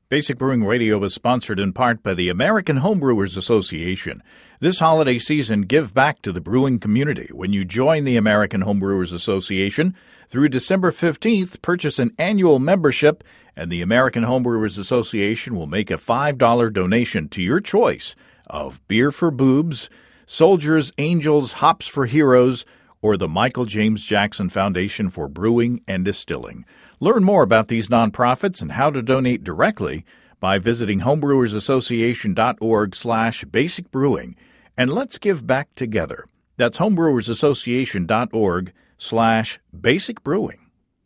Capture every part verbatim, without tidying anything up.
Basic Brewing Radio is sponsored in part by the American Homebrewers Association. This holiday season, give back to the brewing community. When you join the American Homebrewers Association, through December fifteenth, purchase an annual membership, and the American Homebrewers Association will make a five dollars donation to your choice of Beer for Boobs, Soldiers, Angels, Hops for Heroes, or the Michael James Jackson Foundation for Brewing and Distilling. Learn more about these nonprofits and how to donate directly by visiting homebrewersassociation.org slash basic brewing. And let's give back together. That's homebrewersassociation.org slash basic brewing.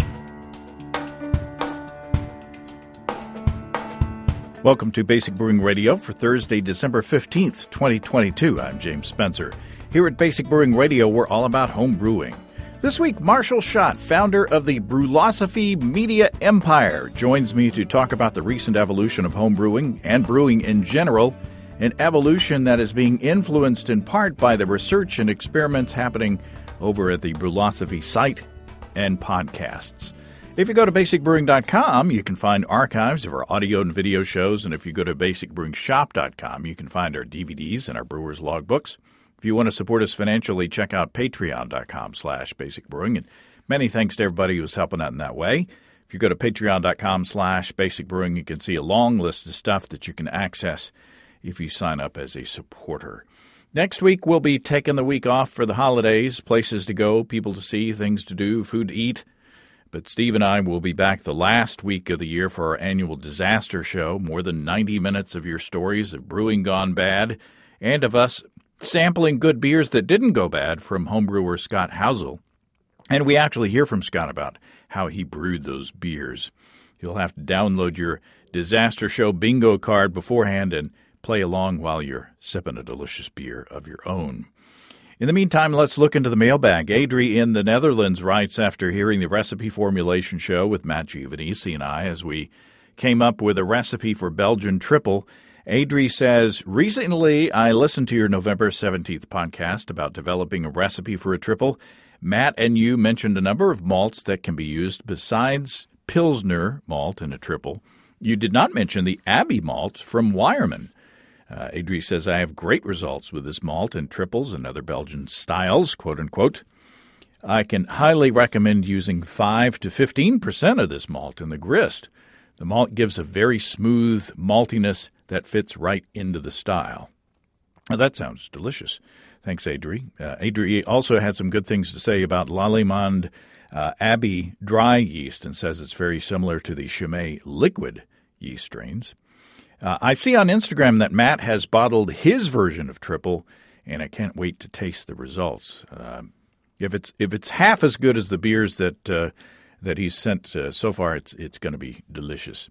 Welcome to Basic Brewing Radio for Thursday, December fifteenth, twenty twenty-two. I'm James Spencer. Here at Basic Brewing Radio, we're all about home brewing. This week, Marshall Schott, founder of the Brewlosophy Media Empire, joins me to talk about the recent evolution of home brewing and brewing in general, an evolution that is being influenced in part by the research and experiments happening over at the Brewlosophy site and podcasts. If you go to basic brewing dot com, you can find archives of our audio and video shows, and if you go to basic brewing shop dot com, you can find our D V Ds and our brewers' logbooks. If you want to support us financially, check out patreon.com slash basicbrewing. And many thanks to everybody who's helping out in that way. If you go to patreon.com slash basicbrewing, you can see a long list of stuff that you can access if you sign up as a supporter. Next week, we'll be taking the week off for the holidays, places to go, people to see, things to do, food to eat. But Steve and I will be back the last week of the year for our annual disaster show, more than ninety minutes of your stories of brewing gone bad, and of us sampling good beers that didn't go bad from homebrewer Scott Housel. And we actually hear from Scott about how he brewed those beers. You'll have to download your disaster show bingo card beforehand and play along while you're sipping a delicious beer of your own. In the meantime, let's look into the mailbag. Adri in the Netherlands writes, after hearing the recipe formulation show with Matt Giovanisi and I as we came up with a recipe for Belgian triple, Adri says, recently I listened to your November seventeenth podcast about developing a recipe for a triple. Matt and you mentioned a number of malts that can be used besides Pilsner malt in a triple. You did not mention the Abbey malt from Weyermann. Uh, Adri says, I have great results with this malt in triples and other Belgian styles, quote unquote. I can highly recommend using five to fifteen percent of this malt in the grist. The malt gives a very smooth maltiness that fits right into the style. Now, that sounds delicious. Thanks, Adri. Uh, Adri also had some good things to say about Lallemand uh, Abbey dry yeast and says it's very similar to the Chimay liquid yeast strains. Uh, I see on Instagram that Matt has bottled his version of triple, and I can't wait to taste the results. Uh, if it's if it's half as good as the beers that uh, that he's sent uh, so far, it's it's going to be delicious.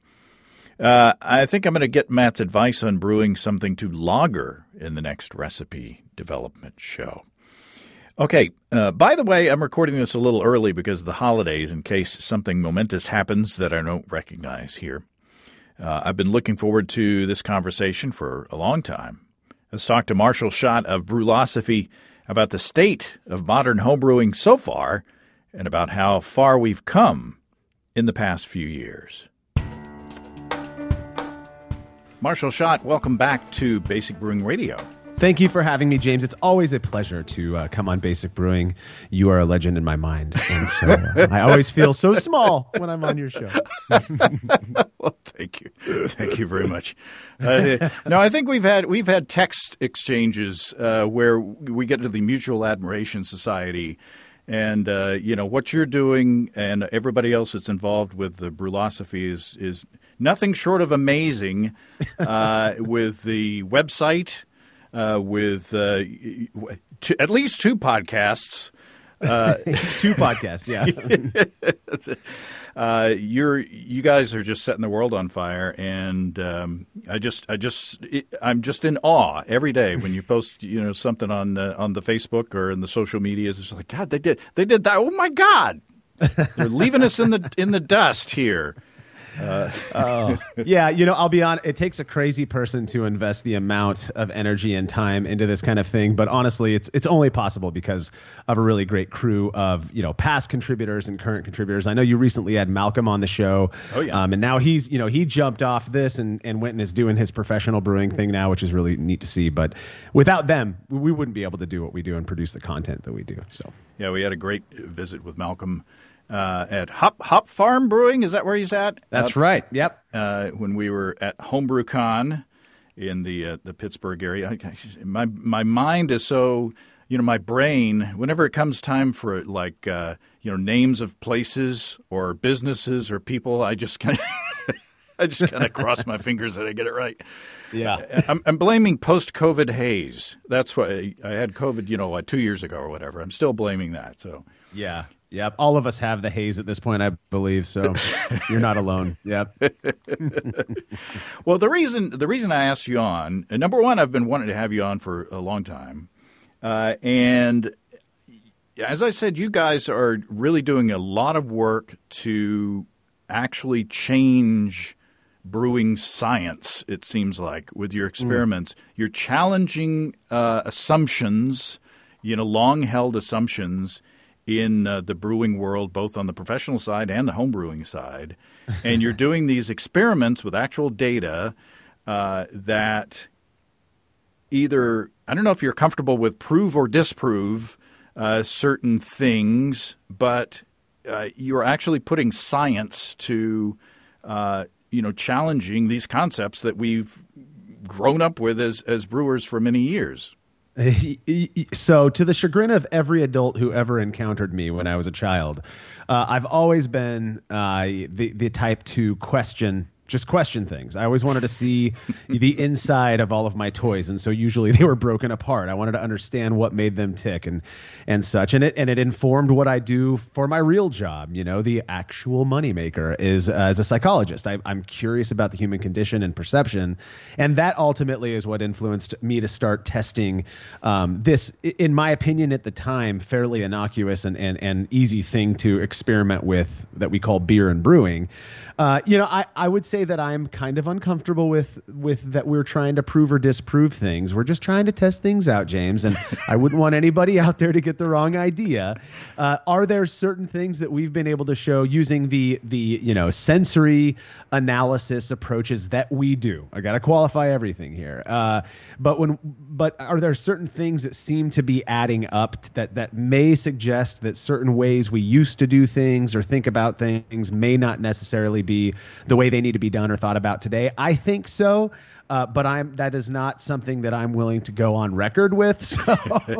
Uh, I think I'm going to get Matt's advice on brewing something to lager in the next recipe development show. Okay, uh, by the way, I'm recording this a little early because of the holidays in case something momentous happens that I don't recognize here. Uh, I've been looking forward to this conversation for a long time. Let's talk to Marshall Schott of Brewlosophy about the state of modern homebrewing so far and about how far we've come in the past few years. Marshall Schott, welcome back to Basic Brewing Radio. Thank you for having me, James. It's always a pleasure to uh, come on Basic Brewing. You are a legend in my mind, and so uh, I always feel so small when I'm on your show. Well, thank you, thank you very much. Uh, no, I think we've had we've had text exchanges uh, where we get to the Mutual Admiration Society, and uh, you know what you're doing, and everybody else that's involved with the Brewlosophy is is nothing short of amazing. Uh, with the website. Uh, with uh, t- at least two podcasts. Uh, two podcasts, yeah. uh, you're you guys are just setting the world on fire, and um, I just I just it, I'm just in awe every day when you post you know something on uh, on the Facebook or in the social medias. It's like, God, they did they did that. Oh my God, they're leaving us in the in the dust here. Uh, oh, yeah. You know, I'll be honest. It takes a crazy person to invest the amount of energy and time into this kind of thing. But honestly, it's it's only possible because of a really great crew of, you know, past contributors and current contributors. I know you recently had Malcolm on the show. Oh, yeah. Um, and now he's, you know, he jumped off this and, and went and is doing his professional brewing thing now, which is really neat to see. But without them, we wouldn't be able to do what we do and produce the content that we do. So, yeah, we had a great visit with Malcolm. Uh, at Hop Hop Farm Brewing, is that where he's at? That's uh, right. Yep. Uh, when we were at HomebrewCon in the uh, the Pittsburgh area, I, my my mind is so, you know, my brain. Whenever it comes time for like uh, you know, names of places or businesses or people, I just kind of I just kind of cross my fingers that I get it right. Yeah. I'm, I'm blaming post-COVID haze. That's why I had COVID, you know, like two years ago or whatever. I'm still blaming that. So yeah. Yep. All of us have the haze at this point, I believe. So you're not alone. Yep. Well, the reason the reason I asked you on, uh, number one, I've been wanting to have you on for a long time. Uh, and as I said, you guys are really doing a lot of work to actually change brewing science, it seems like, with your experiments. Mm. You're challenging uh, assumptions, you know, long-held assumptions in uh, the brewing world, both on the professional side and the home brewing side. And you're doing these experiments with actual data uh, that either, I don't know if you're comfortable with prove or disprove uh, certain things, but uh, you're actually putting science to, uh, you know, challenging these concepts that we've grown up with as, as brewers for many years. So, to the chagrin of every adult who ever encountered me when I was a child, uh, I've always been uh, the the type to question, just question things. I always wanted to see the inside of all of my toys, and so usually they were broken apart. I wanted to understand what made them tick and and such, and it and it informed what I do for my real job. You know, the actual moneymaker is uh, as a psychologist. I, I'm curious about the human condition and perception, and that ultimately is what influenced me to start testing um, this, in my opinion, at the time, fairly innocuous and and and easy thing to experiment with that we call beer and brewing. Uh, you know, I, I would say that I'm kind of uncomfortable with with that we're trying to prove or disprove things. We're just trying to test things out, James, and I wouldn't want anybody out there to get the wrong idea. Uh, are there certain things that we've been able to show using the the you know sensory analysis approaches that we do? I got to qualify everything here. Uh, but when but are there certain things that seem to be adding up that that may suggest that certain ways we used to do things or think about things may not necessarily be the way they need to be done or thought about today? I think so, uh, but I'm that is not something that I'm willing to go on record with. So.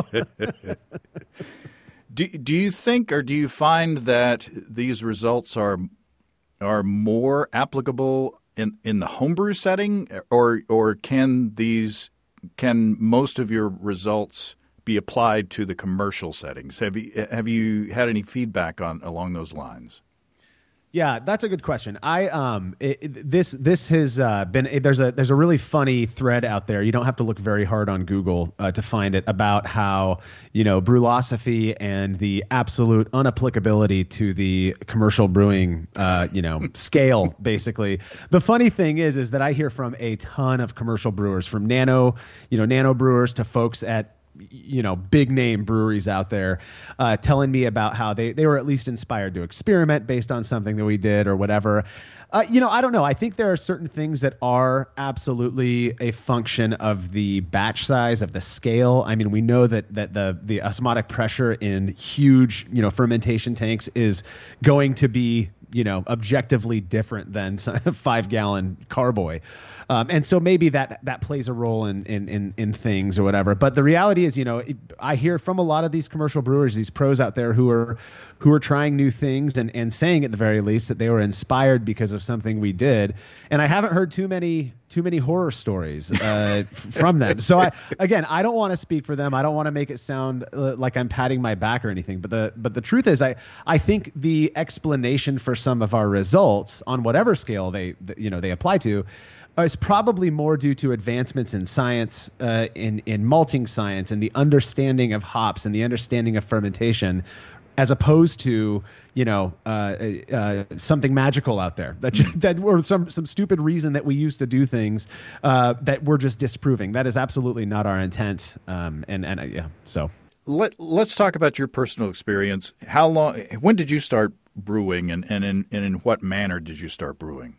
do do you think, or do you find that these results are are more applicable in, in the homebrew setting, or or can these can most of your results be applied to the commercial settings? Have you have you had any feedback on along those lines? Yeah, that's a good question. I um it, it, this this has uh, been it, there's a there's a really funny thread out there. You don't have to look very hard on Google uh, to find it, about how, you know, brewlosophy and the absolute unapplicability to the commercial brewing uh, you know scale. Basically, the funny thing is is that I hear from a ton of commercial brewers, from nano you know nano brewers to folks at you know, big name breweries out there, uh, telling me about how they, they were at least inspired to experiment based on something that we did or whatever. Uh, you know, I don't know. I think there are certain things that are absolutely a function of the batch size, of the scale. I mean, we know that that the the osmotic pressure in huge, you know, fermentation tanks is going to be, you know, objectively different than a five gallon carboy. Um, and so maybe that that plays a role in, in in in things or whatever. But the reality is, you know, it, I hear from a lot of these commercial brewers, these pros out there who are who are trying new things and, and saying at the very least that they were inspired because of something we did. And I haven't heard too many too many horror stories uh, from them. So I, again, I don't want to speak for them. I don't want to make it sound uh, like I'm patting my back or anything. But the but the truth is, I I think the explanation for some of our results on whatever scale they you know they apply to is probably more due to advancements in science, uh, in in malting science, and the understanding of hops and the understanding of fermentation, as opposed to, you know, uh, uh, something magical out there that that or some some stupid reason that we used to do things uh, that we're just disproving. That is absolutely not our intent. Um, and and uh, yeah, so let let's talk about your personal experience. How long? When did you start brewing, and and in and in what manner did you start brewing?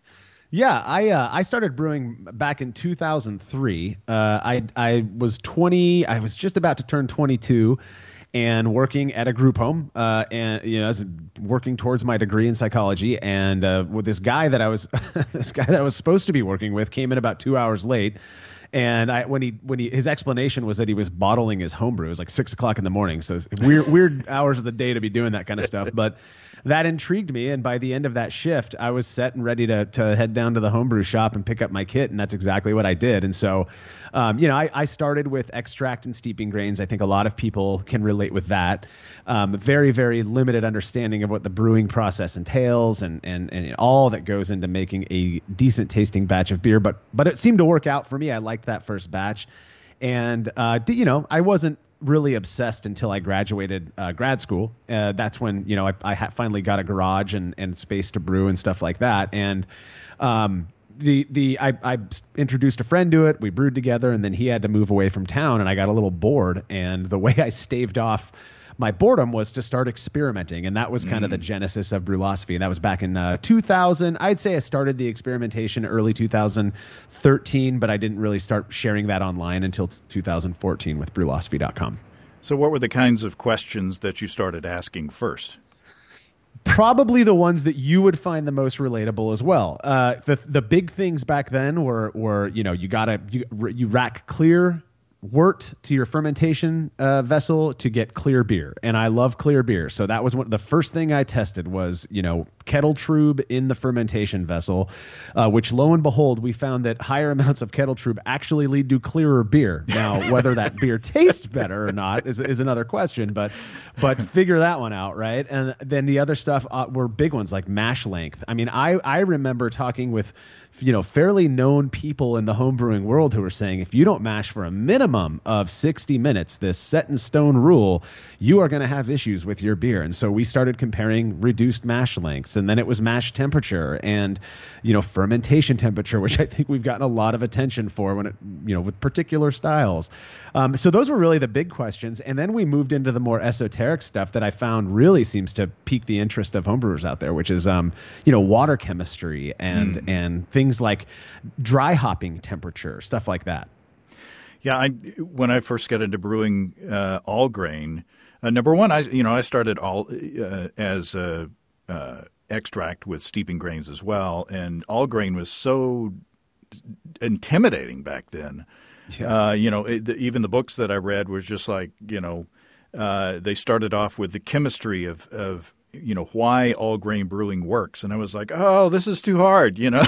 Yeah, I uh, I started brewing back in two thousand three. Uh, I I was twenty. I was just about to turn twenty-two. And working at a group home, uh, and you know, as working towards my degree in psychology, and uh, with this guy that I was, this guy that I was supposed to be working with, came in about two hours late, and I when he when he his explanation was that he was bottling his homebrew. It was like six o'clock in the morning, so it's weird weird hours of the day to be doing that kind of stuff, but. That intrigued me, and by the end of that shift, I was set and ready to to head down to the homebrew shop and pick up my kit, and that's exactly what I did. And so, um, you know, I, I started with extract and steeping grains. I think a lot of people can relate with that. Um, very, very limited understanding of what the brewing process entails, and and and all that goes into making a decent tasting batch of beer. But but it seemed to work out for me. I liked that first batch, and uh, you know, I wasn't really obsessed until I graduated uh, grad school. Uh, that's when, you know, I, I ha- finally got a garage and, and space to brew and stuff like that. And um, the the I, I introduced a friend to it. We brewed together, and then he had to move away from town, and I got a little bored. And the way I staved off my boredom was to start experimenting, and that was kind mm. of the genesis of Brewlosophy. And that was back in uh, two thousand. I'd say I started the experimentation early two thousand thirteen, but I didn't really start sharing that online until two thousand fourteen with Brewlosophy dot com. So what were the kinds of questions that you started asking first? Probably the ones that you would find the most relatable as well. Uh, the the big things back then were were you know you gotta you, you rack clear wort to your fermentation uh, vessel to get clear beer, and I love clear beer. So that was what the first thing I tested was, you know, kettle trub in the fermentation vessel, uh, which lo and behold, we found that higher amounts of kettle trub actually lead to clearer beer. Now, whether that beer tastes better or not is is another question, but but figure that one out, right? And then the other stuff uh, were big ones like mash length. I mean, I I remember talking with, you know, fairly known people in the homebrewing world who were saying, if you don't mash for a minimum of sixty minutes, this set in stone rule, you are going to have issues with your beer. And so we started comparing reduced mash lengths, and then it was mash temperature and, you know, fermentation temperature, which I think we've gotten a lot of attention for when it, you know, with particular styles. Um, so those were really the big questions. And then we moved into the more esoteric stuff that I found really seems to pique the interest of homebrewers out there, which is, um, you know, water chemistry and, mm. and things like dry hopping temperature, stuff like that. Yeah, I when I first got into brewing uh, all grain, uh, number one, I you know I started all uh, as a uh, extract with steeping grains as well, and all grain was so intimidating back then. Yeah. Uh, you know, it, the, even the books that I read was just like, you know, uh, they started off with the chemistry of, of you know, why all grain brewing works. And I was like, oh, this is too hard, you know.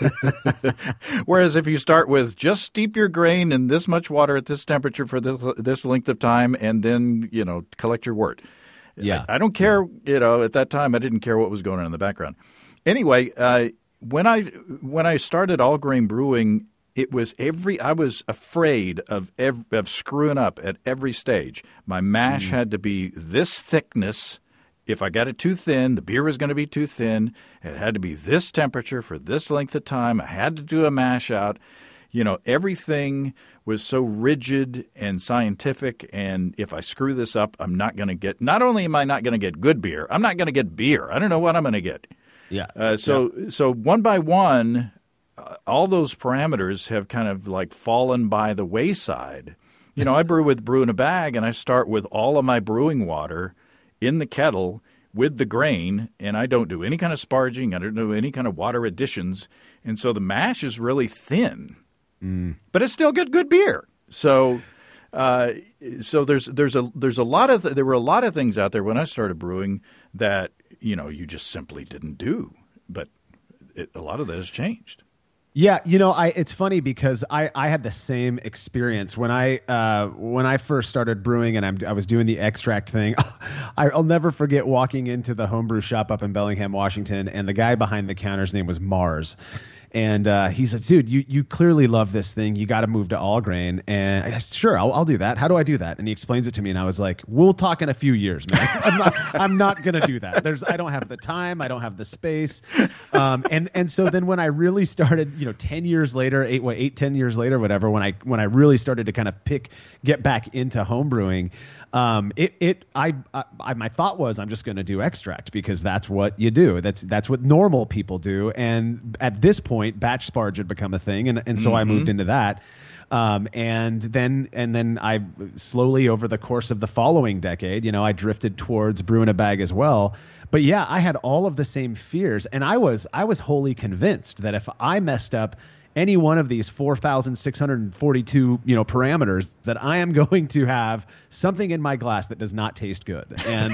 Whereas if you start with just steep your grain in this much water at this temperature for this, this length of time, and then, you know, collect your wort. Yeah. I, I don't care, you know, at that time I didn't care what was going on in the background. Anyway, uh, when I when I started all grain brewing, it was every I was afraid of ev- of screwing up at every stage. My mash mm. had to be this thickness. If I got it too thin, the beer was going to be too thin. It had to be this temperature for this length of time. I had to do a mash out. You know, everything was so rigid and scientific, and if I screw this up, I'm not going to get – not only am I not going to get good beer, I'm not going to get beer. I don't know what I'm going to get. Yeah. Uh, so yeah. so one by one, uh, all those parameters have kind of like fallen by the wayside. You know, I brew with brew in a bag, and I start with all of my brewing water in the kettle with the grain, and I don't do any kind of sparging. I don't do any kind of water additions, and so the mash is really thin. Mm. But it's still good, good beer. So, uh, so there's there's a there's a lot of th- there were a lot of things out there when I started brewing that you know you just simply didn't do. But it, a lot of that has changed. Yeah, you know, I it's funny because I, I had the same experience when I uh, when I first started brewing, and I'm, I was doing the extract thing. I'll never forget walking into the homebrew shop up in Bellingham, Washington, and the guy behind the counter's name was Mars. And uh, he said, dude, you, you clearly love this thing. You got to move to all grain. And I said, sure, I'll, I'll do that. How do I do that? And he explains it to me. And I was like, we'll talk in a few years, man. I'm not, I'm not going to do that. There's, I don't have the time. I don't have the space. Um, and, and so then when I really started, you know, ten years later, eight, what, eight, ten years later, whatever, when I, when I really started to kind of pick, get back into home brewing, Um, it, it, I, I, my thought was I'm just going to do extract because that's what you do. That's, that's what normal people do. And at this point, batch sparge had become a thing. And, and so mm-hmm. I moved into that. Um, and then, and then I slowly over the course of the following decade, you know, I drifted towards brew in a bag as well. But yeah, I had all of the same fears, and I was, I was wholly convinced that if I messed up any one of these four thousand six hundred forty-two, you know, parameters, that I am going to have something in my glass that does not taste good. And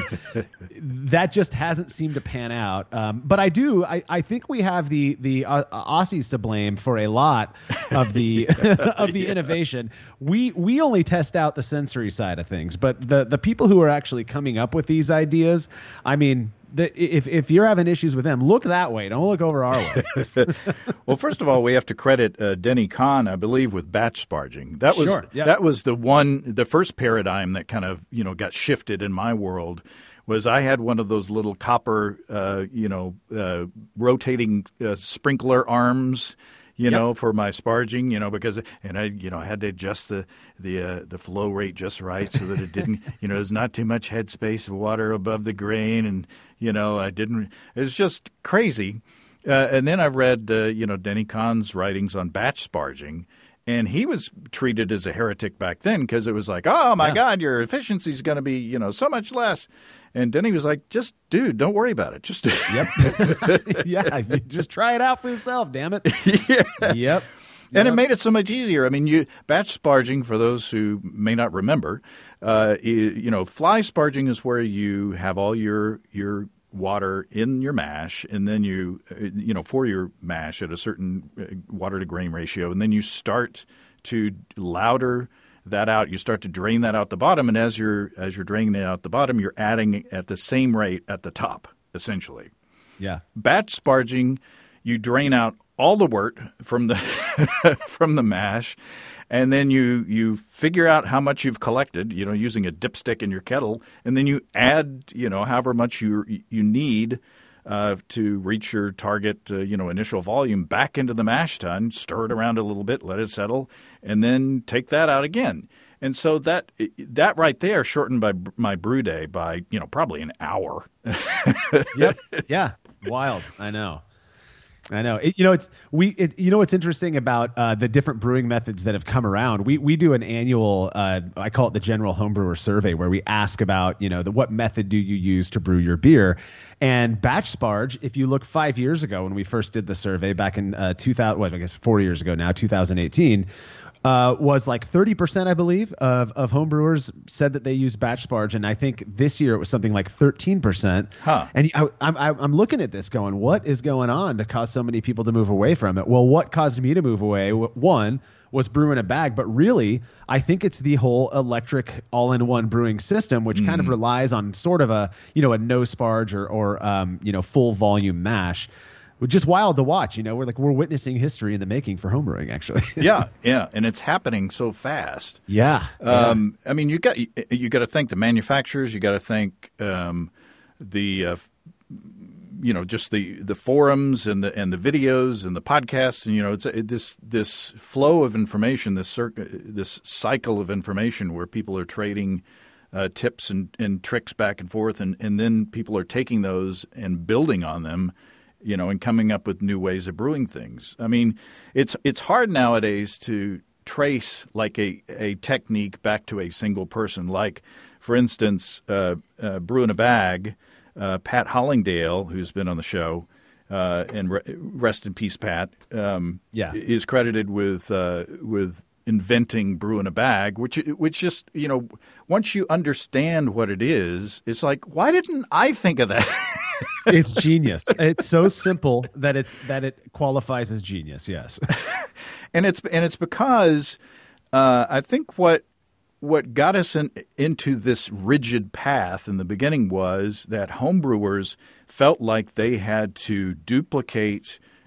that just hasn't seemed to pan out. Um, but I do, I, I think we have the, the uh, Aussies to blame for a lot of the, of the innovation. We, we only test out the sensory side of things, but the, the people who are actually coming up with these ideas, I mean, The, if if you're having issues with them, look that way. Don't look over our way. Well, first of all, we have to credit uh, Denny Kahn, I believe, with batch sparging. That was sure, yeah. that was the one, the first paradigm that kind of you know got shifted in my world. Was I had one of those little copper, uh, you know, uh, rotating uh, sprinkler arms. You know, yep. for my sparging, you know, because and I, you know, I had to adjust the the uh, the flow rate just right so that it didn't, you know, there's not too much headspace of water above the grain, and you know, I didn't. It was just crazy. Uh, and then I read, uh, you know, Denny Kahn's writings on batch sparging, and he was treated as a heretic back then because it was like, oh my yeah. God, your efficiency is going to be, you know, so much less. And Denny was like, just, dude, don't worry about it. Just, yep. yeah, you just try it out for yourself, damn it. yeah. Yep. And yep. it made it so much easier. I mean, you batch sparging, for those who may not remember, uh, you, you know, fly sparging is where you have all your your water in your mash, and then you, you know, for your mash at a certain water to grain ratio, and then you start to louder that out. You start to drain that out the bottom, and as you're as you're draining it out the bottom, you're adding at the same rate at the top, essentially. Yeah. Batch sparging, you drain out all the wort from the from the mash, and then you you figure out how much you've collected, you know, using a dipstick in your kettle, and then you add, you know, however much you you need Uh, to reach your target, uh, you know, initial volume back into the mash tun, stir it around a little bit, let it settle, and then take that out again. And so that that right there shortened by my brew day by, you know, probably an hour. Yep. Yeah. Wild. I know. I know. It, you know, it's we. It, you know, what's interesting about uh, the different brewing methods that have come around. We we do an annual. Uh, I call it the General Homebrewer Survey, where we ask about, you know, the what method do you use to brew your beer. And batch sparge, if you look five years ago when we first did the survey back in uh, two thousand, what I guess four years ago now, two thousand eighteen. Uh, was like thirty percent, I believe, of, of homebrewers said that they use batch sparge. And I think this year it was something like thirteen percent. Huh. And I, I'm, I'm looking at this going, what is going on to cause so many people to move away from it? Well, what caused me to move away, one, was brew in a bag. But really, I think it's the whole electric all-in-one brewing system, which mm. kind of relies on sort of a, you know, a no sparge or, or um, you know, full volume mash. Just wild to watch, you know. We're like we're witnessing history in the making for homebrewing, actually. yeah, yeah, and it's happening so fast. Yeah, um, yeah. I mean, you got you, you got to thank the manufacturers. You got to thank um, the uh, you know just the, the forums and the and the videos and the podcasts, and you know it's it, this this flow of information, this cir- this cycle of information where people are trading uh, tips and, and tricks back and forth, and, and then people are taking those and building on them. You know, and coming up with new ways of brewing things. I mean, it's it's hard nowadays to trace like a, a technique back to a single person. Like, for instance, uh, uh, Brew in a Bag, uh, Pat Hollingdale, who's been on the show, uh, and re- rest in peace, Pat, um, yeah. is credited with uh, with inventing Brew in a Bag, which which just, you know, once you understand what it is, it's like, why didn't I think of that? It's genius. It's so simple that it's that it qualifies as genius. Yes, and it's and it's because uh, I think what what got us in, into this rigid path in the beginning was that homebrewers felt like they had to duplicate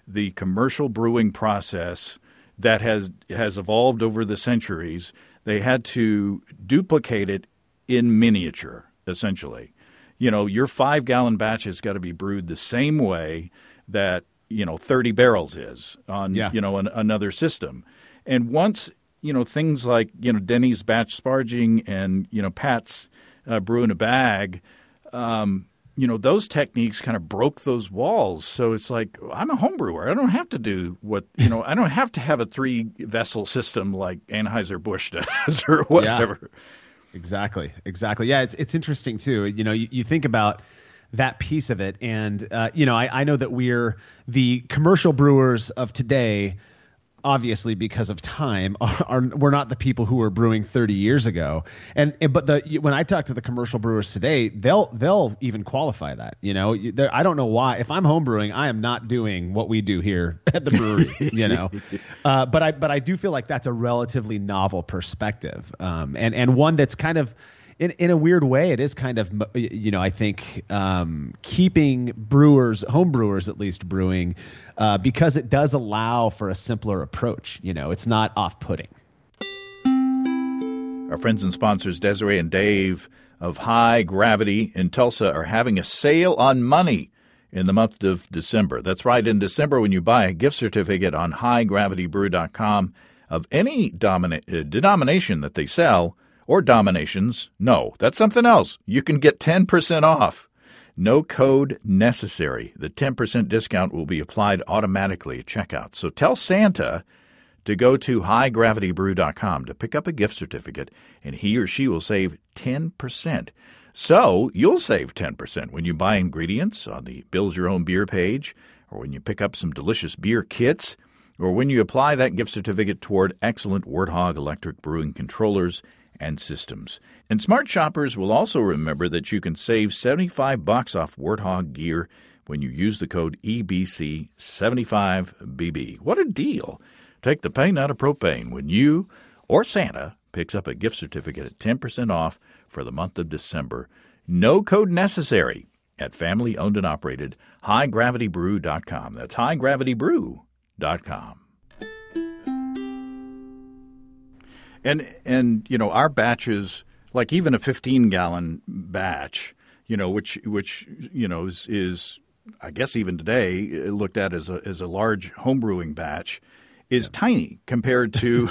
the commercial brewing process that has has evolved over the centuries. They had to duplicate it in miniature, essentially. You know, your five-gallon batch has got to be brewed the same way that, you know, thirty barrels is on, yeah. you know, an, another system. And once, you know, things like, you know, Denny's batch sparging and, you know, Pat's uh, brew in a bag, um, you know, those techniques kind of broke those walls. So it's like, I'm a home brewer. I don't have to do what, you know, I don't have to have a three-vessel system like Anheuser-Busch does or whatever. Yeah. Exactly. Exactly. Yeah, it's it's interesting, too. You know, you, you think about that piece of it. And, uh, you know, I, I know that we're the commercial brewers of today, obviously because of time, are, are we're not the people who were brewing thirty years ago. And, and but the when I talk to the commercial brewers today, they'll they'll even qualify that. You know, I don't know why. If I'm home brewing, I am not doing what we do here at the brewery. You know, uh, but I but I do feel like that's a relatively novel perspective, um, and and one that's kind of. In, in a weird way, it is kind of, you know, I think um, keeping brewers, home brewers at least, brewing uh, because it does allow for a simpler approach. You know, it's not off-putting. Our friends and sponsors, Desiree and Dave of High Gravity in Tulsa, are having a sale on money in the month of December. That's right. In December, when you buy a gift certificate on high gravity brew dot com of any domina- uh, denomination that they sell, or dominations. No, that's something else. You can get ten percent off. No code necessary. The ten percent discount will be applied automatically at checkout. So tell Santa to go to high gravity brew dot com to pick up a gift certificate, and he or she will save ten percent. So you'll save ten percent when you buy ingredients on the Build Your Own Beer page, or when you pick up some delicious beer kits, or when you apply that gift certificate toward excellent Warthog electric brewing controllers and systems. And smart shoppers will also remember that you can save seventy-five bucks off Warthog gear when you use the code E B C seventy-five B B. What a deal. Take the pain out of propane when you or Santa picks up a gift certificate at ten percent off for the month of December. No code necessary at family-owned and operated high gravity brew dot com. That's high gravity brew dot com. And, and you know, our batches, like even a fifteen-gallon batch, you know, which, which you know, is, is, I guess even today, looked at as a as a large homebrewing batch, is yeah. tiny compared to,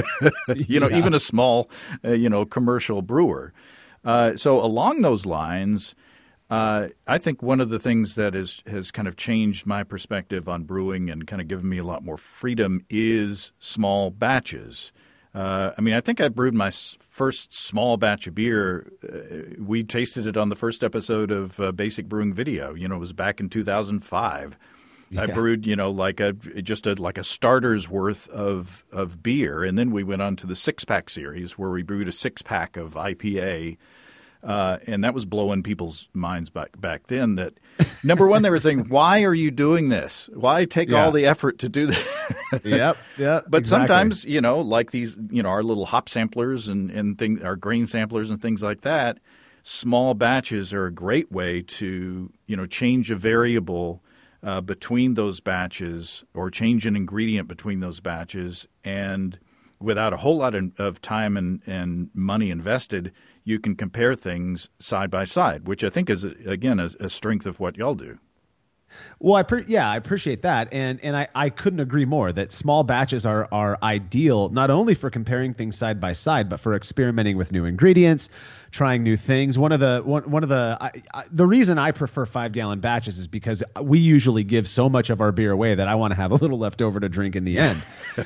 you know, yeah. even a small, uh, you know, commercial brewer. Uh, so along those lines, uh, I think one of the things that is, has kind of changed my perspective on brewing and kind of given me a lot more freedom is small batches. Uh, I mean, I think I brewed my first small batch of beer. Uh, we tasted it on the first episode of uh, Basic Brewing Video. You know, it was back in two thousand five. Yeah. I brewed, you know, like a just a like a starter's worth of of beer, and then we went on to the six pack series where we brewed a six pack of I P A. Uh, and that was blowing people's minds back back then. That number one, they were saying, "Why are you doing this? Why take yeah. all the effort to do this?" Yep, yep. But exactly. sometimes, you know, like these, you know, our little hop samplers and and things, our grain samplers and things like that. Small batches are a great way to, you know, change a variable uh, between those batches or change an ingredient between those batches, and without a whole lot of, of time and, and money invested, you can compare things side by side, which I think is, again, a, a strength of what y'all do. Well, I pre- yeah, I appreciate that, and and I, I couldn't agree more that small batches are are ideal not only for comparing things side by side, but for experimenting with new ingredients, trying new things. One of the one one of the I, I, the reason I prefer five gallon batches is because we usually give so much of our beer away that I want to have a little left over to drink in the end.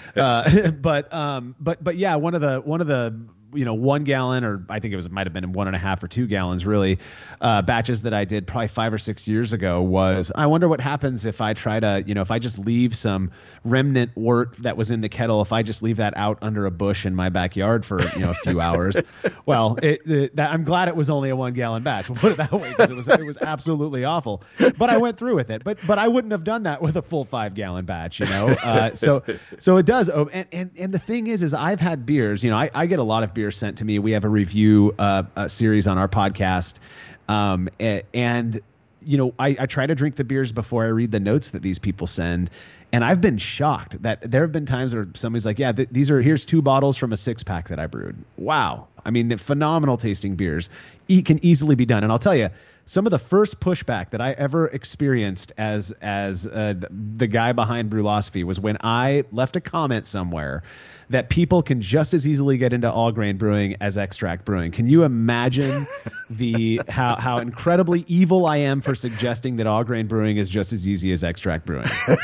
uh, but um, but but yeah, one of the one of the you know, one gallon, or I think it was, it might have been one and a half or two gallons really, uh, batches that I did probably five or six years ago was, I wonder what happens if I try to, you know, if I just leave some remnant wort that was in the kettle, if I just leave that out under a bush in my backyard for, you know, a few hours. Well, it, it, that, I'm glad it was only a one gallon batch. We'll put it that way, because it was, it was absolutely awful, but I went through with it, but, but I wouldn't have done that with a full five gallon batch, you know? Uh, so, so it does. Oh, and, and, and the thing is, is I've had beers, you know, I, I get a lot of beer sent to me. We have a review uh, a series on our podcast, um, and you know, I, I try to drink the beers before I read the notes that these people send. And I've been shocked that there have been times where somebody's like, yeah, th- these are, here's two bottles from a six pack that I brewed. Wow. I mean, the phenomenal tasting beers e- can easily be done. And I'll tell you, some of the first pushback that I ever experienced as as uh, the, the guy behind Brewlosophy was when I left a comment somewhere that people can just as easily get into all grain brewing as extract brewing. Can you imagine the how how incredibly evil I am for suggesting that all grain brewing is just as easy as extract brewing?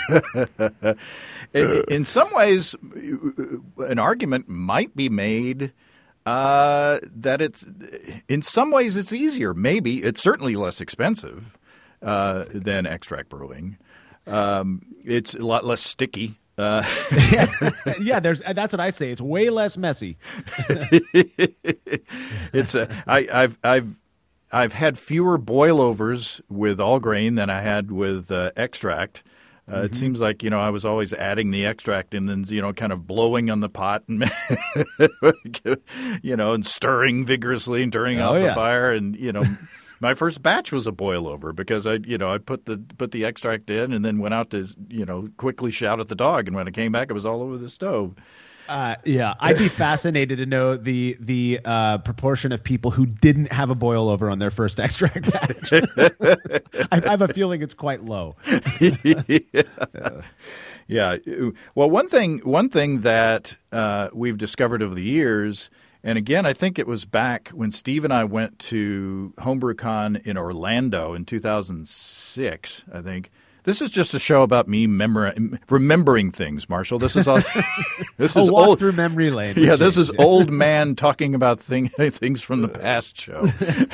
in, in some ways, an argument might be made Uh, that it's in some ways it's easier. Maybe it's certainly less expensive uh, than extract brewing. Um, it's a lot less sticky. Uh, yeah, yeah, there's that's what I say. It's way less messy. it's a, I, I've I've I've had fewer boilovers with all grain than I had with uh, extract. Uh, mm-hmm. It seems like, you know, I was always adding the extract and then, you know, kind of blowing on the pot and, you know, and stirring vigorously and turning oh, off yeah. the fire. And, you know, my first batch was a boil over because I, you know, I put the put the extract in and then went out to, you know, quickly shout at the dog. And when I came back, it was all over the stove. Uh, yeah, I'd be fascinated to know the the uh, proportion of people who didn't have a boil over on their first extract batch. I, I have a feeling it's quite low. yeah. yeah. Well, one thing one thing that uh, we've discovered over the years, and again, I think it was back when Steve and I went to HomebrewCon in Orlando in two thousand six, I think. This is just a show about me memori- remembering things, Marshall. This is all. This is a walk old through memory lane. Yeah, this is old man talking about thing, things from the past show.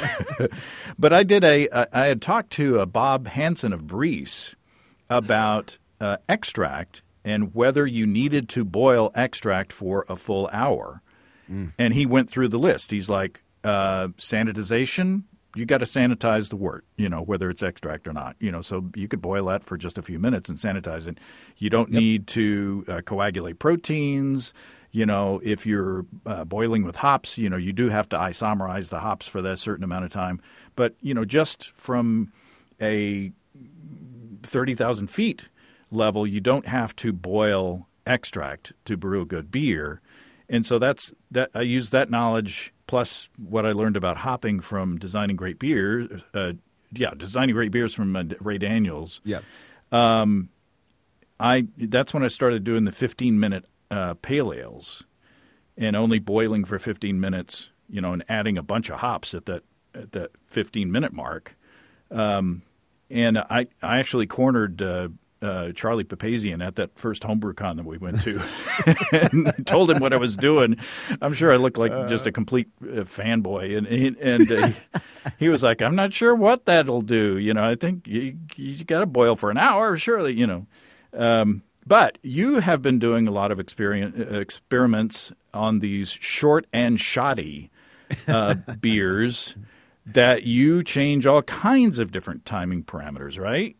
But I did a. I had talked to uh, Bob Hansen of Breese about uh, extract and whether you needed to boil extract for a full hour, mm. and he went through the list. He's like uh, sanitization. You got to sanitize the wort, you know, whether it's extract or not, you know, so you could boil that for just a few minutes and sanitize it. You don't yep. need to uh, coagulate proteins. You know, if you're uh, boiling with hops, you know, you do have to isomerize the hops for that certain amount of time. But, you know, just from a thirty thousand feet level, you don't have to boil extract to brew a good beer. And so that's that. I use that knowledge plus what I learned about hopping from designing great beers. Uh, yeah, designing great beers from uh, Ray Daniels. Yeah. Um, I that's when I started doing the fifteen minute uh, pale ales, and only boiling for fifteen minutes. You know, and adding a bunch of hops at that at that fifteen minute mark. Um, and I I actually cornered. Uh, Uh, Charlie Papazian at that first HomebrewCon that we went to and told him what I was doing. I'm sure I looked like uh, just a complete uh, fanboy. And, and, and uh, he was like, I'm not sure what that'll do. You know, I think you, you got to boil for an hour, surely, you know. Um, but you have been doing a lot of experience, uh, experiments on these short and shoddy uh, beers that you change all kinds of different timing parameters, right?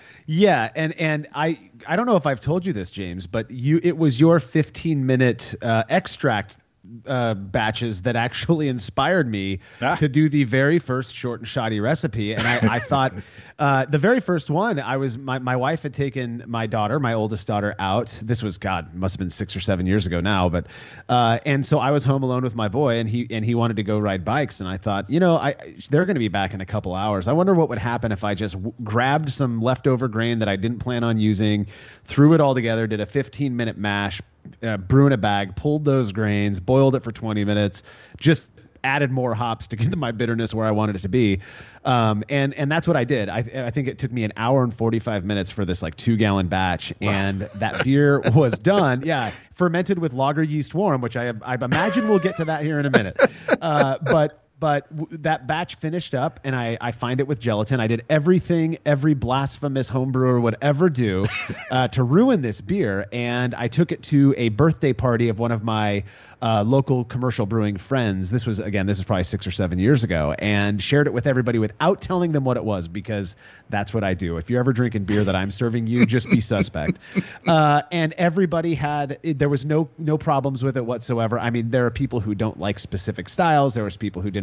Yeah, and and I I don't know if I've told you this, James, but you it was your fifteen minute uh, extract uh, batches that actually inspired me ah. to do the very first short and shoddy recipe. And I, I thought uh, the very first one, I was my, my wife had taken my daughter, my oldest daughter, out. This was God, must have been six or seven years ago now. But uh, and so I was home alone with my boy, and he and he wanted to go ride bikes. And I thought, you know, I they're going to be back in a couple hours. I wonder what would happen if I just w- grabbed some leftover grain that I didn't plan on using, threw it all together, did a fifteen minute mash. Uh, brew in a bag, pulled those grains, boiled it for twenty minutes, just added more hops to get my bitterness where I wanted it to be. Um, and, and that's what I did. I, I think it took me an hour and forty-five minutes for this like two gallon batch. Wow. And that beer was done. Yeah. Fermented with lager yeast warm, which I, I imagine we'll get to that here in a minute. Uh, but But w- that batch finished up, and I, I find it with gelatin. I did everything every blasphemous homebrewer would ever do uh, to ruin this beer, and I took it to a birthday party of one of my uh, local commercial brewing friends. This was, again, this was probably six or seven years ago, and shared it with everybody without telling them what it was, because that's what I do. If you're ever drinking beer that I'm serving you, just be suspect. Uh, and everybody had, there was no no problems with it whatsoever. I mean, there are people who don't like specific styles. There was people who didn't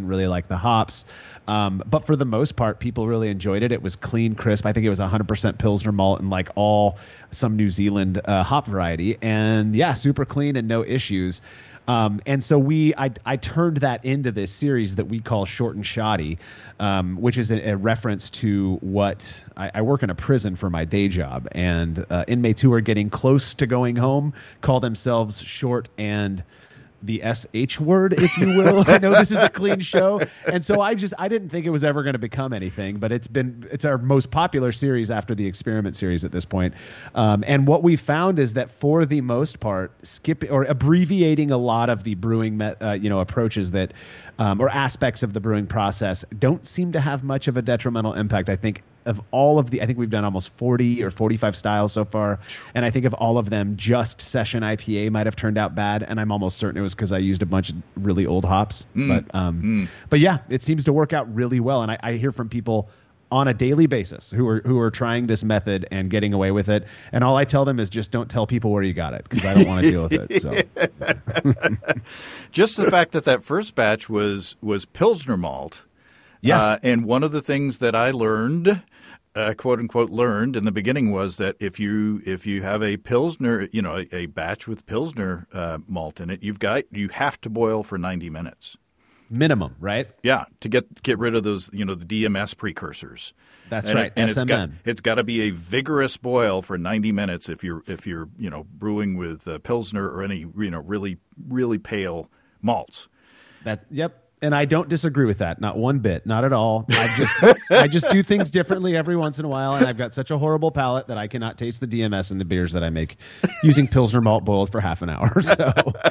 didn't really like the hops. Um, but for the most part, people really enjoyed it. It was clean, crisp. I think it was one hundred percent Pilsner malt and like all some New Zealand uh, hop variety. And yeah, super clean and no issues. Um, and so we, I, I turned that into this series that we call Short and Shoddy, um, which is a, a reference to what I, I work in a prison for my day job, and uh, inmates who are getting close to going home call themselves short and the S H word, if you will. I know this is a clean show. And so I just, I didn't think it was ever going to become anything, but it's been, it's our most popular series after the experiment series at this point. Um, and what we found is that for the most part, skipping or abbreviating a lot of the brewing, uh, you know, approaches that, um, or aspects of the brewing process don't seem to have much of a detrimental impact. I think of all of the, I think we've done almost forty or forty-five styles so far. And I think of all of them, just Session I P A might have turned out bad. And I'm almost certain it was because I used a bunch of really old hops. Mm. But um, mm. but yeah, it seems to work out really well. And I, I hear from people on a daily basis who are who are trying this method and getting away with it. And all I tell them is just don't tell people where you got it, because I don't want to deal with it. So just the fact that that first batch was was Pilsner malt. Yeah. Uh, and one of the things that I learned, uh, quote unquote, learned in the beginning was that if you if you have a Pilsner, you know, a, a batch with Pilsner uh, malt in it, you've got you have to boil for ninety minutes. Minimum, right? Yeah, to get get rid of those, you know, the D M S precursors. That's and right. It, and S M M. it's got it's got to be a vigorous boil for ninety minutes if you're if you're you know brewing with uh, Pilsner or any you know really really pale malts. That's yep. And I don't disagree with that, not one bit, not at all. I just I just do things differently every once in a while, and I've got such a horrible palate that I cannot taste the D M S in the beers that I make using Pilsner malt boiled for half an hour. So,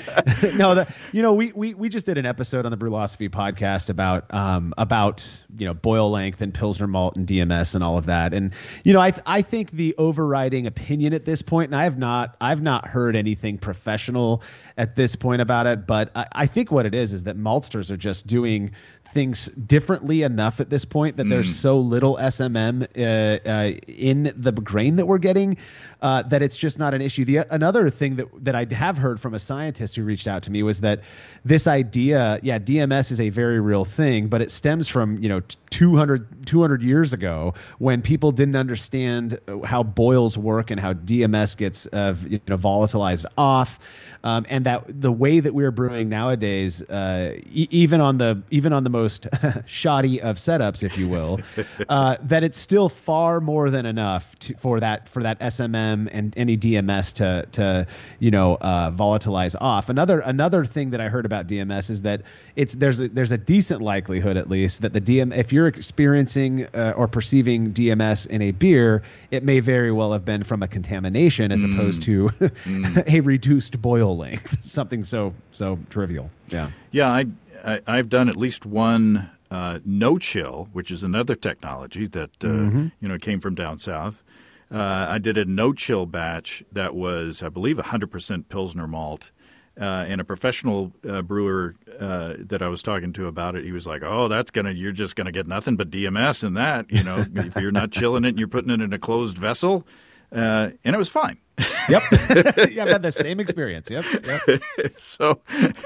no, the, you know, we, we we just did an episode on the Brewlosophy podcast about um about you know boil length and Pilsner malt and D M S and all of that, and you know I I think the overriding opinion at this point, and I have not I've not heard anything professional at this point about it, but I, I think what it is is that maltsters are just doing things differently enough at this point that mm. there's so little S M M uh, uh, in the grain that we're getting uh, that it's just not an issue. The another thing that that I have heard from a scientist who reached out to me was that this idea, yeah, D M S is a very real thing, but it stems from you know two hundred, two hundred years ago when people didn't understand how boils work and how D M S gets uh, you know volatilized off. Um, and that the way that we're brewing nowadays, uh, e- even on the even on the most shoddy of setups, if you will, uh, that it's still far more than enough to, for that for that S M M and any D M S to to you know uh, volatilize off. Another another thing that I heard about D M S is that it's there's a, there's a decent likelihood at least that the D M if you're experiencing uh, or perceiving D M S in a beer, it may very well have been from a contamination as mm. opposed to mm. a reduced boil length, something so so trivial. Yeah, yeah. I, I I've done at least one uh, no chill, which is another technology that uh, mm-hmm. you know came from down south. Uh, I did a no chill batch that was, I believe, one hundred percent Pilsner malt. Uh, and a professional uh, brewer uh, that I was talking to about it, he was like, "Oh, that's gonna, you're just gonna get nothing but D M S in that. You know, if you're not chilling it and you're putting it in a closed vessel." Uh, and it was fine. Yep. Yeah, I've had the same experience. Yep. Yep. So,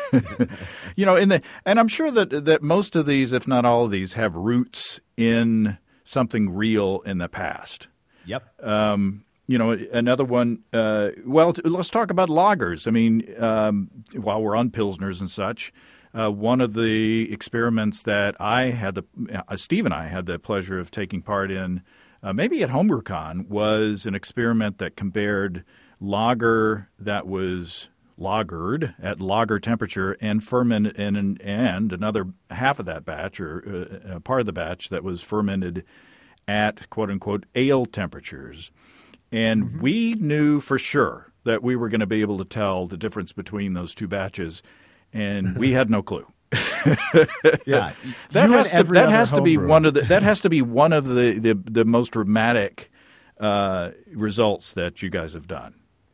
you know, in the and I'm sure that that most of these, if not all of these, have roots in something real in the past. Yep. Um, you know, another one. Uh, well, t- let's talk about lagers. I mean, um, while we're on pilsners and such, uh, one of the experiments that I had the uh, Steve and I had the pleasure of taking part in. Uh, maybe at HomebrewCon, was an experiment that compared lager that was lagered at lager temperature and fermented, and, and another half of that batch or uh, part of the batch that was fermented at quote-unquote ale temperatures. And mm-hmm. we knew for sure that we were going to be able to tell the difference between those two batches, and we had no clue. Yeah, that has to that has to be brew. one of the that has to be one of the the, the most dramatic uh, results that you guys have done.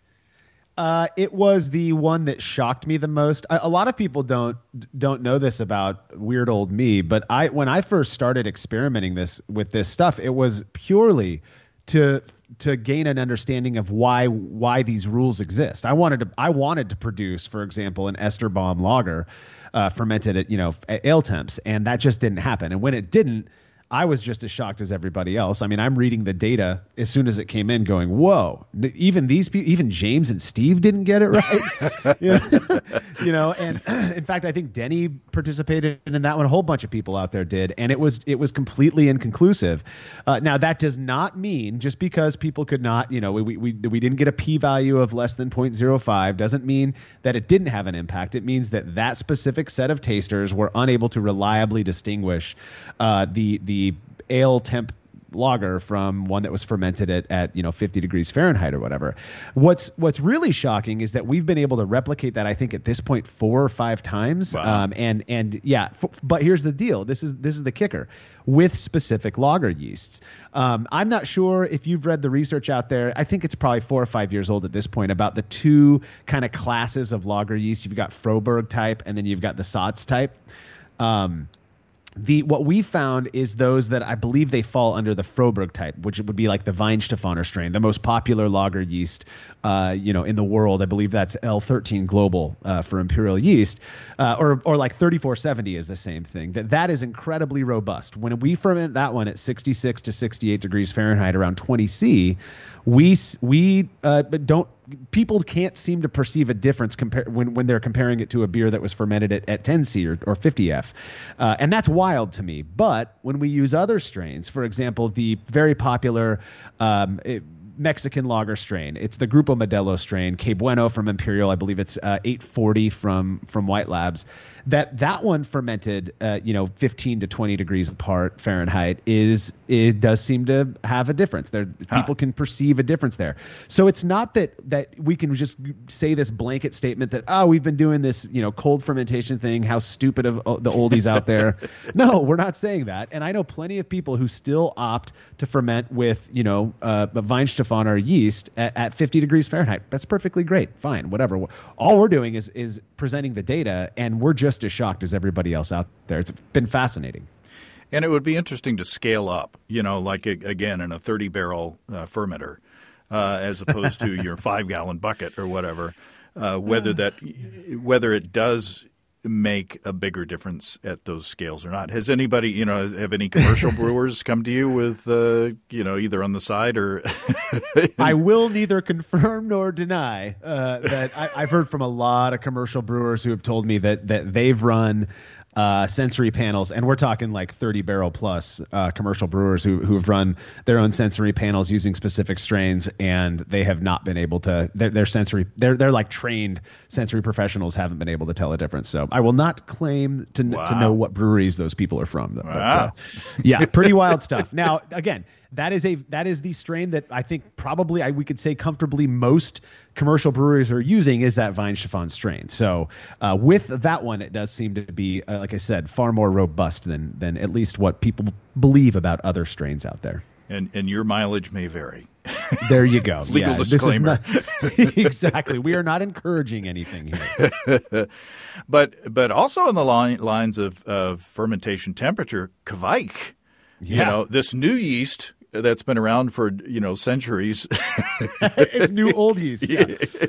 Uh, it was the one that shocked me the most. A, a lot of people don't don't know this about weird old me, but I when I first started experimenting this with this stuff, it was purely to to gain an understanding of why why these rules exist. I wanted to I wanted to produce, for example, an Esterbaum lager uh, fermented at you know at ale temps, and that just didn't happen. And when it didn't, I was just as shocked as everybody else. I mean, I'm reading the data as soon as it came in, going, "Whoa!" Even these people, even James and Steve didn't get it right. you, know? you know, and in fact, I think Denny participated in that one. A whole bunch of people out there did, and it was it was completely inconclusive. Uh, now, that does not mean just because people could not, you know, we we we didn't get a p-value of less than zero point zero five doesn't mean that it didn't have an impact. It means that that specific set of tasters were unable to reliably distinguish uh, the the The ale temp lager from one that was fermented at, at you know fifty degrees Fahrenheit or whatever. What's what's really shocking is that we've been able to replicate that, I think, at this point four or five times. Wow. Um, and and yeah, f- but here's the deal. This is this is the kicker with specific lager yeasts. Um, I'm not sure if you've read the research out there. I think it's probably four or five years old at this point about the two kind of classes of lager yeast. You've got Froberg type, and then you've got the Satz type. Um, The what we found is those that I believe they fall under the Froberg type, which would be like the Weihenstephaner strain, the most popular lager yeast, uh, you know, in the world. I believe that's L thirteen Global uh, for imperial yeast, uh, or or like thirty-four seventy is the same thing. That that is incredibly robust. When we ferment that one at sixty-six to sixty-eight degrees Fahrenheit, around twenty C, we we uh, don't. People can't seem to perceive a difference compare when, when they're comparing it to a beer that was fermented at, at ten C or, or fifty F. Uh, and that's wild to me. But when we use other strains, for example, the very popular um, it, Mexican lager strain, it's the Grupo Modelo strain, Que Bueno from Imperial, I believe it's uh, eight forty from from White Labs. That that one fermented, uh, you know, fifteen to twenty degrees apart Fahrenheit is it does seem to have a difference. There, huh. People can perceive a difference there. So it's not that that we can just say this blanket statement that oh we've been doing this you know cold fermentation thing. How stupid of uh, the oldies out there. No, we're not saying that. And I know plenty of people who still opt to ferment with you know uh, Weihenstephaner yeast at, at fifty degrees Fahrenheit. That's perfectly great. Fine, whatever. All we're doing is is presenting the data, and we're just as shocked as everybody else out there. It's been fascinating. And it would be interesting to scale up, you know, like, again, in a thirty-barrel uh, fermenter uh, as opposed to your five-gallon bucket or whatever, uh, whether that whether it does make a bigger difference at those scales or not. Has anybody, you know, have any commercial brewers come to you with, uh, you know, either on the side or – I will neither confirm nor deny uh, that I, I've heard from a lot of commercial brewers who have told me that that they've run uh, sensory panels, and we're talking like thirty barrel plus uh, commercial brewers who who have run their own sensory panels using specific strains, and they have not been able to. Their, their sensory, they're they're like trained sensory professionals haven't been able to tell a difference. So I will not claim to wow. to know what breweries those people are from. But, wow. uh, yeah, pretty wild stuff. Now again. That is a that is the strain that I think probably I, we could say comfortably most commercial breweries are using is that Weihenstephan strain. So uh, with that one, it does seem to be, uh, like I said, far more robust than than at least what people believe about other strains out there. And and your mileage may vary. There you go. Legal yeah, disclaimer. This is not, exactly. We are not encouraging anything here. but but also in the line, lines of, of fermentation temperature, Kveik. Yeah. You know, this new yeast that's been around for, you know, centuries. It's new old yeast. Yeah.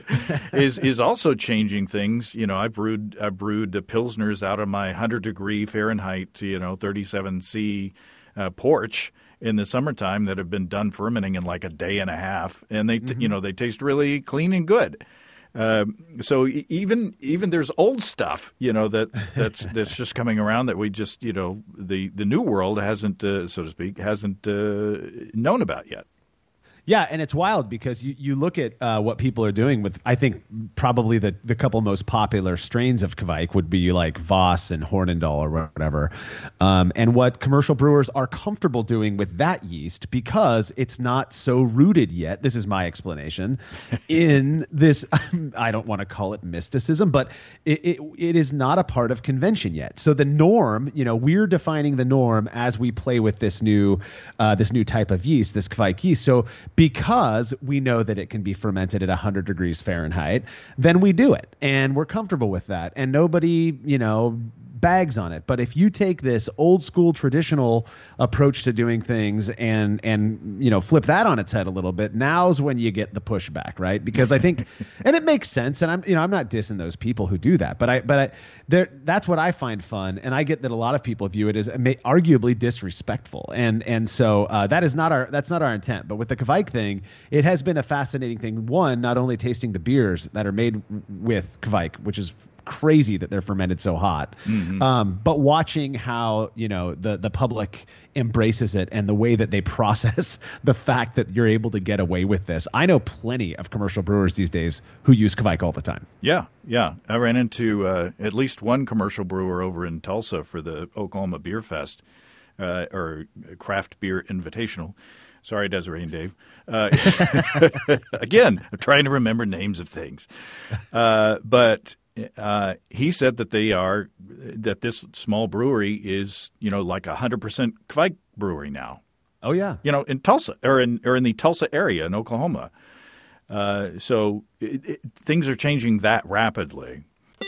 is is also changing things. You know, I brewed I brewed the Pilsners out of my one hundred degree Fahrenheit, you know, thirty-seven C uh, porch in the summertime that have been done fermenting in like a day and a half, and they mm-hmm. you know they taste really clean and good. Uh, so even even there's old stuff, you know, that that's that's just coming around that we just, you know, the, the new world hasn't, uh, so to speak, hasn't uh, known about yet. Yeah, and it's wild because you, you look at uh, what people are doing with, I think, probably the, the couple most popular strains of Kveik would be like Voss and Hornindal or whatever. Um, and what commercial brewers are comfortable doing with that yeast because it's not so rooted yet, this is my explanation, in this, I don't want to call it mysticism, but it, it it is not a part of convention yet. So the norm, you know, we're defining the norm as we play with this new uh, this new type of yeast, this Kveik yeast. So because we know that it can be fermented at one hundred degrees Fahrenheit, then we do it. And we're comfortable with that. And nobody, you know, bags on it. But if you take this old school traditional approach to doing things and and you know flip that on its head a little bit, now's when you get the pushback, right? Because I think, and it makes sense. And I'm you know I'm not dissing those people who do that, but I but I there that's what I find fun, and I get that a lot of people view it as may, arguably disrespectful, and and so uh, that is not our that's not our intent. But with the Kveik thing, it has been a fascinating thing. One, not only tasting the beers that are made with Kveik, which is crazy that they're fermented so hot, mm-hmm. um, but watching how you know the the public embraces it and the way that they process the fact that you're able to get away with this. I know plenty of commercial brewers these days who use Kveik all the time. Yeah, yeah. I ran into uh, at least one commercial brewer over in Tulsa for the Oklahoma Beer Fest uh, or Craft Beer Invitational. Sorry, Desiree and Dave. Uh, again, I'm trying to remember names of things, uh, but. Uh, he said that they are that this small brewery is you know like a hundred percent Kveik brewery now. Oh yeah, you know in Tulsa or in or in the Tulsa area in Oklahoma. Uh, so it, it, things are changing that rapidly.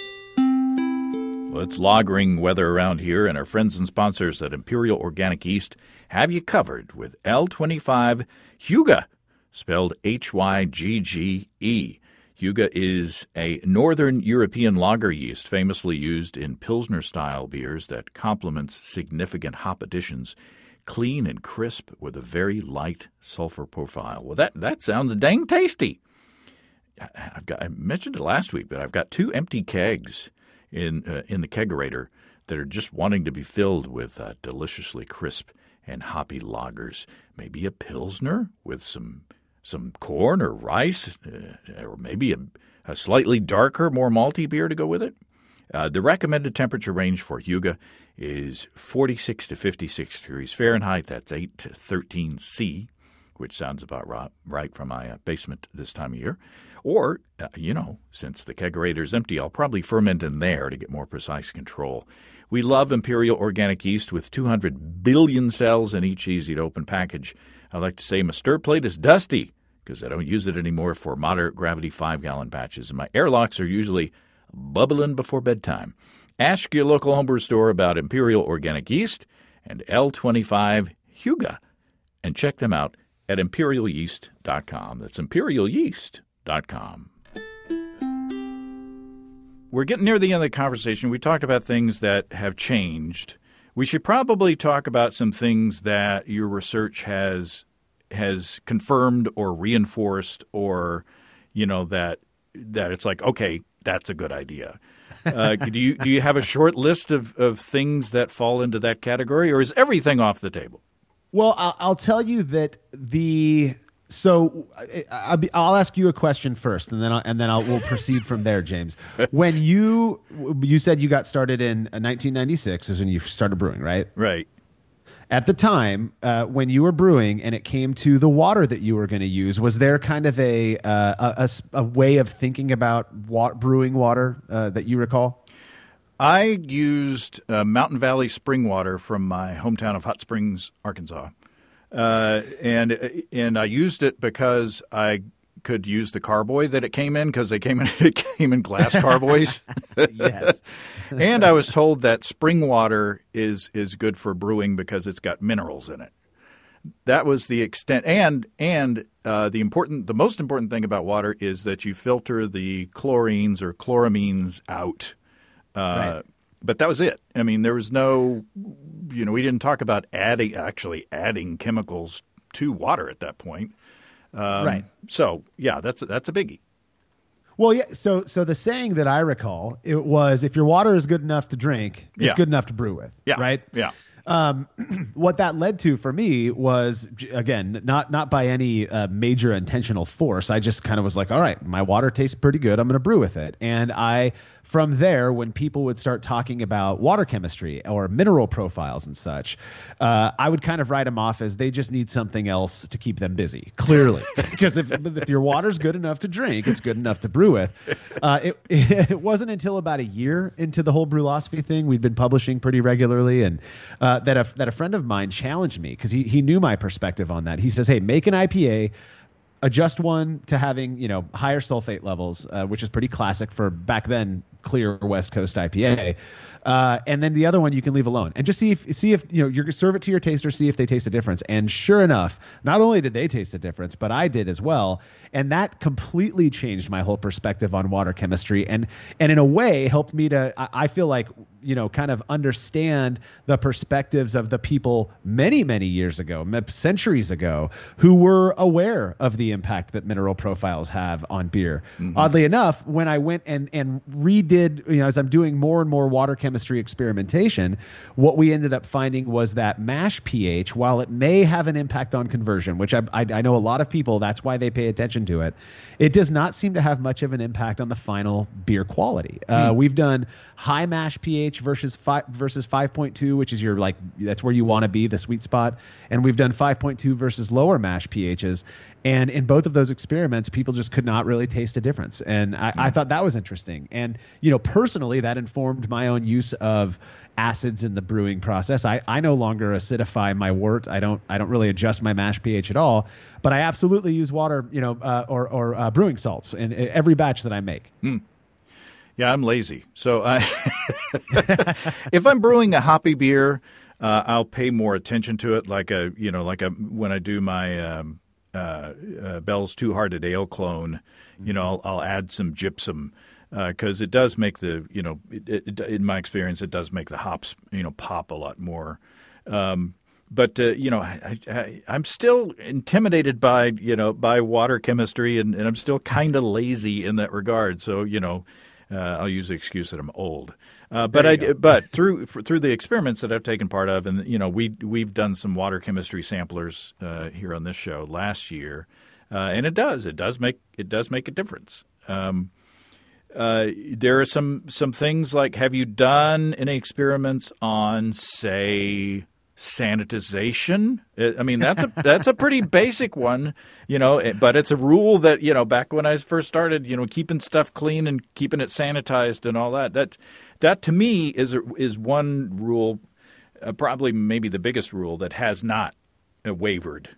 Well, it's lagering weather around here, and our friends and sponsors at Imperial Organic Yeast have you covered with L twenty-five Hygge, spelled H Y G G E. Hygge is a northern European lager yeast famously used in Pilsner-style beers that complements significant hop additions, clean and crisp with a very light sulfur profile. Well, that, that sounds dang tasty. I've got, I mentioned it last week, but I've got two empty kegs in uh, in the kegerator that are just wanting to be filled with uh, deliciously crisp and hoppy lagers. Maybe a Pilsner with some... some corn or rice, uh, or maybe a, a slightly darker, more malty beer to go with it. Uh, the recommended temperature range for Hygge is forty-six to fifty-six degrees Fahrenheit. That's eight to thirteen C, which sounds about right, right from my uh, basement this time of year. Or, uh, you know, since the kegerator is empty, I'll probably ferment in there to get more precise control. We love Imperial Organic Yeast with two hundred billion cells in each easy-to-open package. I like to say my stir plate is dusty, because I don't use it anymore for moderate gravity five-gallon batches, and my airlocks are usually bubbling before bedtime. Ask your local homebrew store about Imperial Organic Yeast and L twenty-five Hygge, and check them out at imperial yeast dot com. That's imperial yeast dot com. We're getting near the end of the conversation. We talked about things that have changed. We should probably talk about some things that your research has has confirmed or reinforced, or, you know, that that it's like, okay, that's a good idea. Uh, do you do you have a short list of, of things that fall into that category, or is everything off the table? Well, I'll, I'll tell you that the so I'll, be, I'll ask you a question first, and then I'll, and then I'll we'll proceed from there, James. When you you said you got started in nineteen ninety-six is when you started brewing, right? Right. At the time, uh, when you were brewing and it came to the water that you were going to use, was there kind of a uh, a, a, a way of thinking about wa- brewing water uh, that you recall? I used uh, Mountain Valley spring water from my hometown of Hot Springs, Arkansas, uh, and and I used it because I could use the carboy that it came in, because they came in it came in glass carboys. Yes. And I was told that spring water is is good for brewing because it's got minerals in it. That was the extent. And and uh, the important, the most important thing about water is that you filter the chlorines or chloramines out. Uh, right. But that was it. I mean, there was no, you know, we didn't talk about adding actually adding chemicals to water at that point. Um, right. So yeah, that's that's a biggie. Well, yeah. So, so the saying that I recall, it was, if your water is good enough to drink, it's Yeah. good enough to brew with. Yeah. Right. Yeah. Um, what that led to for me was, again, not not by any uh, major intentional force. I just kind of was like, all right, my water tastes pretty good. I'm going to brew with it. And I, from there, when people would start talking about water chemistry or mineral profiles and such, uh, I would kind of write them off as they just need something else to keep them busy, clearly. Because if, if your water's good enough to drink, it's good enough to brew with. Uh, it, it wasn't until about a year into the whole Brewlosophy thing, we'd been publishing pretty regularly, and uh, that, a, that a friend of mine challenged me because he, he knew my perspective on that. He says, hey, make an I P A, adjust one to having, you know, higher sulfate levels, uh, which is pretty classic for back then. clear West Coast I P A. Uh, and then the other one you can leave alone and just see if see if you know you're serve it to your taster, see if they taste a difference. And sure enough, not only did they taste a difference, but I did as well. And that completely changed my whole perspective on water chemistry, and and in a way helped me to I, I feel like you know kind of understand the perspectives of the people many many years ago, centuries ago, who were aware of the impact that mineral profiles have on beer. Mm-hmm. Oddly enough, when I went and and redid, you know, as I'm doing more and more water chemistry experimentation, what we ended up finding was that mash pH, while it may have an impact on conversion, which I, I, I know a lot of people, that's why they pay attention to it, it does not seem to have much of an impact on the final beer quality. Uh, mm. We've done high mash pH versus five, versus five point two, which is your like that's where you want to be, the sweet spot, and we've done five point two versus lower mash pHs. And in both of those experiments, people just could not really taste a difference. And I, I thought that was interesting. And, you know, personally, that informed my own use of acids in the brewing process. I, I no longer acidify my wort. I don't I don't really adjust my mash pH at all. But I absolutely use water, you know, uh, or, or uh, brewing salts in every batch that I make. Hmm. Yeah, I'm lazy. So I, if I'm brewing a hoppy beer, uh, I'll pay more attention to it. Like a, you know, like a when I do my um, uh, uh, Bell's Two Hearted Ale clone, you know, I'll, I'll add some gypsum because uh, it does make the, you know, it, it, in my experience, it does make the hops, you know, pop a lot more. Um, but uh, you know, I, I, I'm still intimidated by, you know, by water chemistry, and, and I'm still kind of lazy in that regard. So, you know. Uh, I'll use the excuse that I'm old, uh, but I go. but through through the experiments that I've taken part of, and you know we we've done some water chemistry samplers uh, here on this show last year, uh, and it does it does make it does make a difference. Um, uh, there are some some things like, have you done any experiments on, say, sanitization? I mean, that's a that's a pretty basic one, you know, but it's a rule that, you know, back when I first started, you know, keeping stuff clean and keeping it sanitized and all that, that, that to me is is one rule, uh, probably maybe the biggest rule that has not uh, wavered.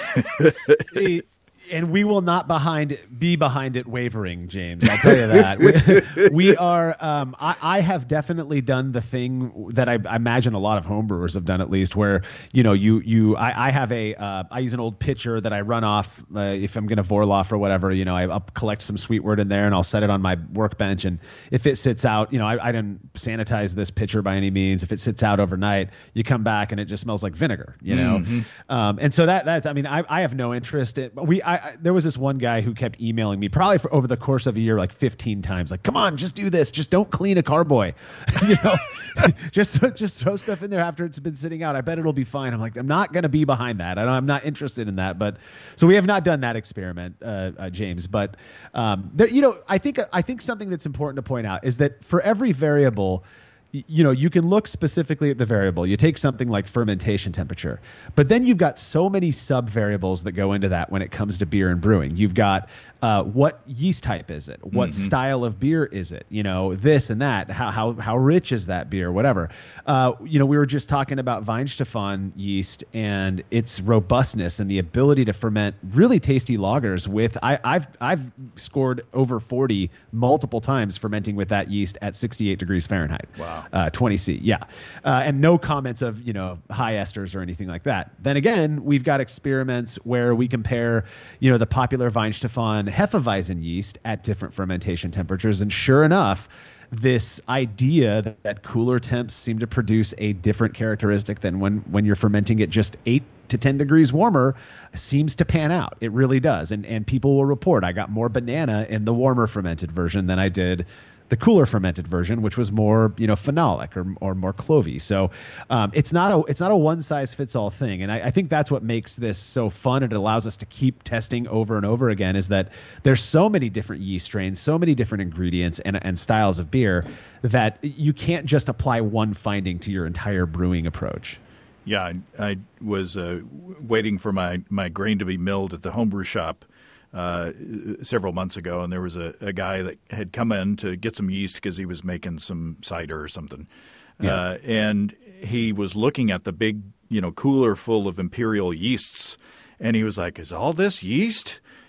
And we will not behind be behind it wavering, James. I'll tell you that. we, we are. Um, I, I have definitely done the thing that I, I imagine a lot of homebrewers have done, at least, where you know you you. I, I have a. Uh, I use an old pitcher that I run off uh, if I'm going to Vorloff or whatever. You know, I, I'll collect some sweet wort in there and I'll set it on my workbench. And if it sits out, you know, I, I didn't sanitize this pitcher by any means. If it sits out overnight, you come back and it just smells like vinegar. You know, mm-hmm. um, and so that that's. I mean, I I have no interest in. We I. I, there was this one guy who kept emailing me probably for over the course of a year, like fifteen times, like, come on, just do this. Just don't clean a carboy, you know, just, just throw stuff in there after it's been sitting out. I bet it'll be fine. I'm like, I'm not going to be behind that. I don't, I'm not interested in that. But so we have not done that experiment, uh, uh, James, but um, there, you know, I think, I think something that's important to point out is that for every variable, you know, you can look specifically at the variable. You take something like fermentation temperature, but then you've got so many sub variables that go into that when it comes to beer and brewing. You've got uh, what yeast type is it? What mm-hmm. style of beer is it? You know, this and that. How how how rich is that beer? Whatever. Uh, you know, we were just talking about Weihenstephan yeast and its robustness and the ability to ferment really tasty lagers with. I, I've I've scored over forty multiple times fermenting with that yeast at sixty-eight degrees Fahrenheit. Wow. Uh, twenty C, yeah. Uh, and no comments of, you know, high esters or anything like that. Then again, we've got experiments where we compare, you know, the popular Weihenstephan Hefeweizen yeast at different fermentation temperatures. And sure enough, this idea that, that cooler temps seem to produce a different characteristic than when, when you're fermenting it just eight to ten degrees warmer seems to pan out. It really does. And, and people will report, I got more banana in the warmer fermented version than I did the cooler fermented version, which was more, you know, phenolic or or more clovey. So um, it's not a it's not a one size fits all thing, and I, I think that's what makes this so fun. And it allows us to keep testing over and over again. Is that there's so many different yeast strains, so many different ingredients and and styles of beer that you can't just apply one finding to your entire brewing approach. Yeah, I, I was uh, waiting for my my grain to be milled at the homebrew shop Uh, several months ago, and there was a, a guy that had come in to get some yeast because he was making some cider or something. Yeah. Uh, and he was looking at the big, you know, cooler full of imperial yeasts, and he was like, "Is all this yeast?"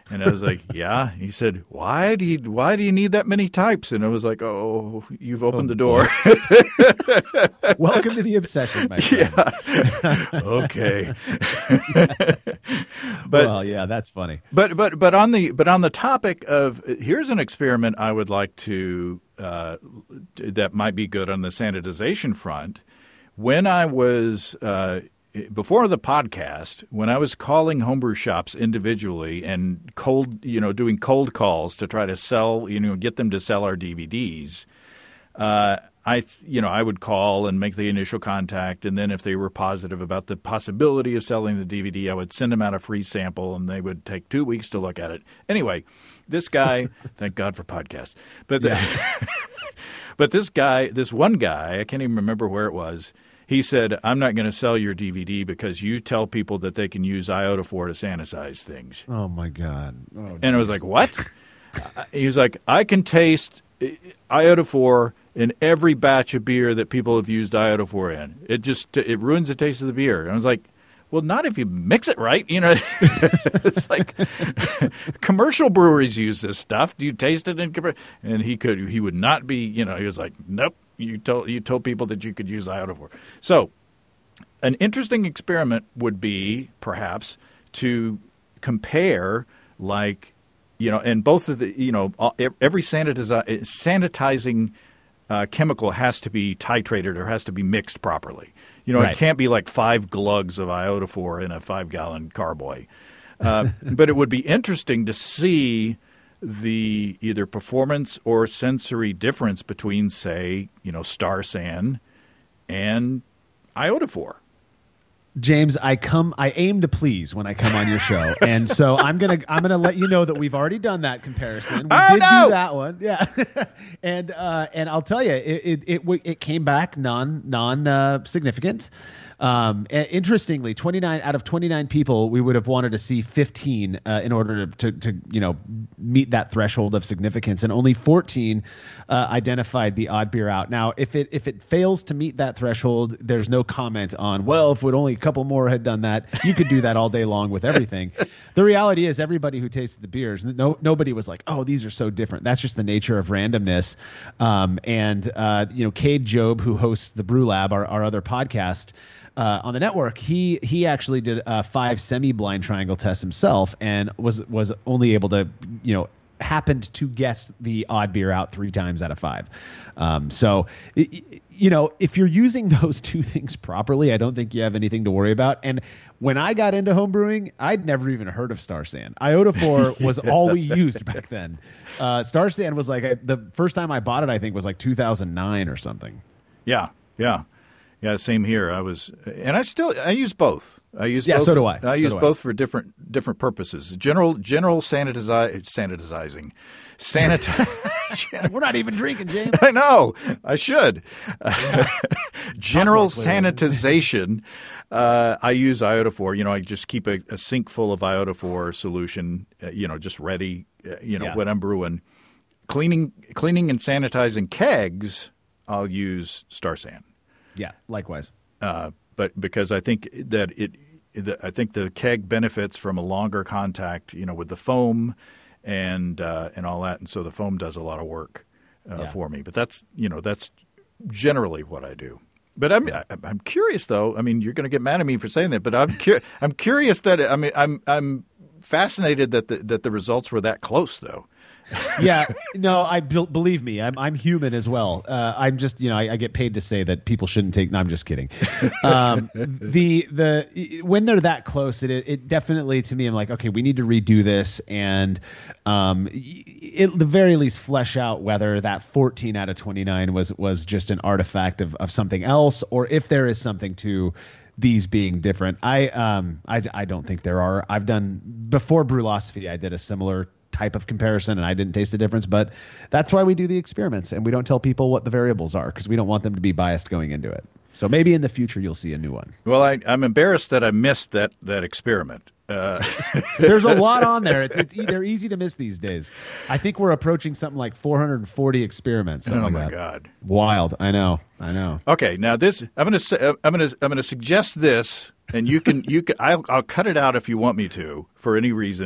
And I was like, yeah. He said, why do you why do you need that many types? And I was like, oh, you've opened Oh, the door. Welcome to the obsession, my friend. Yeah. Okay. But well, yeah, that's funny. but but but on the but on the topic of here's an experiment I would like to uh, that might be good on the sanitization front. When I was uh, before the podcast, when I was calling homebrew shops individually and cold, you know, doing cold calls to try to sell, you know, get them to sell our D V Ds, uh, I, you know, I would call and make the initial contact, and then if they were positive about the possibility of selling the D V D, I would send them out a free sample, and they would take two weeks to look at it. Anyway, this guy, thank God for podcasts, but the, but this guy, this one guy, I can't even remember where it was. He said, I'm not going to sell your D V D because you tell people that they can use iodophore to sanitize things. Oh, my God. Oh, and I was like, what? He was like, I can taste iodophore in every batch of beer that people have used iodophore in. It just it ruins the taste of the beer. And I was like, well, not if you mix it right. You know, it's like commercial breweries use this stuff. Do you taste it in? And he could, he would not be. You know, he was like, nope. You told you told people that you could use iodophore. So, an interesting experiment would be perhaps to compare, like, you know, and both of the, you know, every sanitizi- sanitizing uh, chemical has to be titrated or has to be mixed properly. You know, right. It can't be like five glugs of iodophore in a five-gallon carboy. Uh, but it would be interesting to see the either performance or sensory difference between, say, you know, Star San and iodophore. James, I come, I aim to please when I come on your show, and so I'm gonna, I'm gonna let you know that we've already done that comparison. We oh, did no! do that one, yeah, and uh, and I'll tell you, it it it, it came back non non uh, significant. Um, interestingly, twenty-nine out of twenty-nine people, we would have wanted to see fifteen uh, in order to, to, to, you know, meet that threshold of significance, and only fourteen uh, identified the odd beer out. Now, if it if it fails to meet that threshold, there's no comment on, well, if only a couple more had done that, you could do that all day long with everything. The reality is, everybody who tasted the beers, no nobody was like, oh, these are so different. That's just the nature of randomness. Um, and uh, you know, Cade Job, who hosts the Brew Lab, our, our other podcast. Uh, on the network, he he actually did uh, five semi-blind triangle tests himself, and was was only able to, you know, happened to guess the odd beer out three times out of five. Um, so, you know, if you're using those two things properly, I don't think you have anything to worry about. And when I got into homebrewing, I'd never even heard of Star San. Iodophore was all we used back then. Uh, Star San was like I, the first time I bought it, I think, was like two thousand nine or something. Yeah, yeah. Yeah, same here. I was, and I still, I use both. I use yeah, both, so do I. I so use do both I. for different different purposes. General general sanitizi- sanitizing, sanitizing. We're not even drinking, James. I know. I should. Uh, general sanitization. Uh, I use iodophore. You know, I just keep a, a sink full of iodophore solution. Uh, you know, just ready. Uh, you know, yeah. when I'm brewing, cleaning, cleaning and sanitizing kegs, I'll use Star San. Yeah, likewise. Uh, but because I think that it, the, I think the keg benefits from a longer contact, you know, with the foam and uh, and all that, and so the foam does a lot of work uh, yeah. for me. But that's you know that's generally what I do. But I'm I, I'm curious though. I mean, you're going to get mad at me for saying that, but I'm cu- I'm curious that I mean I'm I'm fascinated that the that the results were that close though. yeah, no, I believe me. I'm I'm human as well. Uh, I'm just you know I, I get paid to say that people shouldn't take. No, I'm just kidding. Um, the the when they're that close, it it definitely to me I'm like, okay, we need to redo this and um, it, at the very least flesh out whether that fourteen out of twenty-nine was was just an artifact of of something else, or if there is something to these being different. I um I I don't think there are. I've done before Brewlosophy. I did a similar type of comparison and I didn't taste the difference, but that's why we do the experiments and we don't tell people what the variables are because we don't want them to be biased going into it. So maybe in the future you'll see a new one. Well, I, I'm embarrassed that I missed that that experiment. Uh. There's a lot on there. It's, it's they're easy to miss these days. I think we're approaching something like four hundred forty experiments. Oh like my that. God! Wild. I know. I know. Okay, now this I'm going to I'm going to I'm going to suggest this, and you can you can I'll I'll cut it out if you want me to for any reason.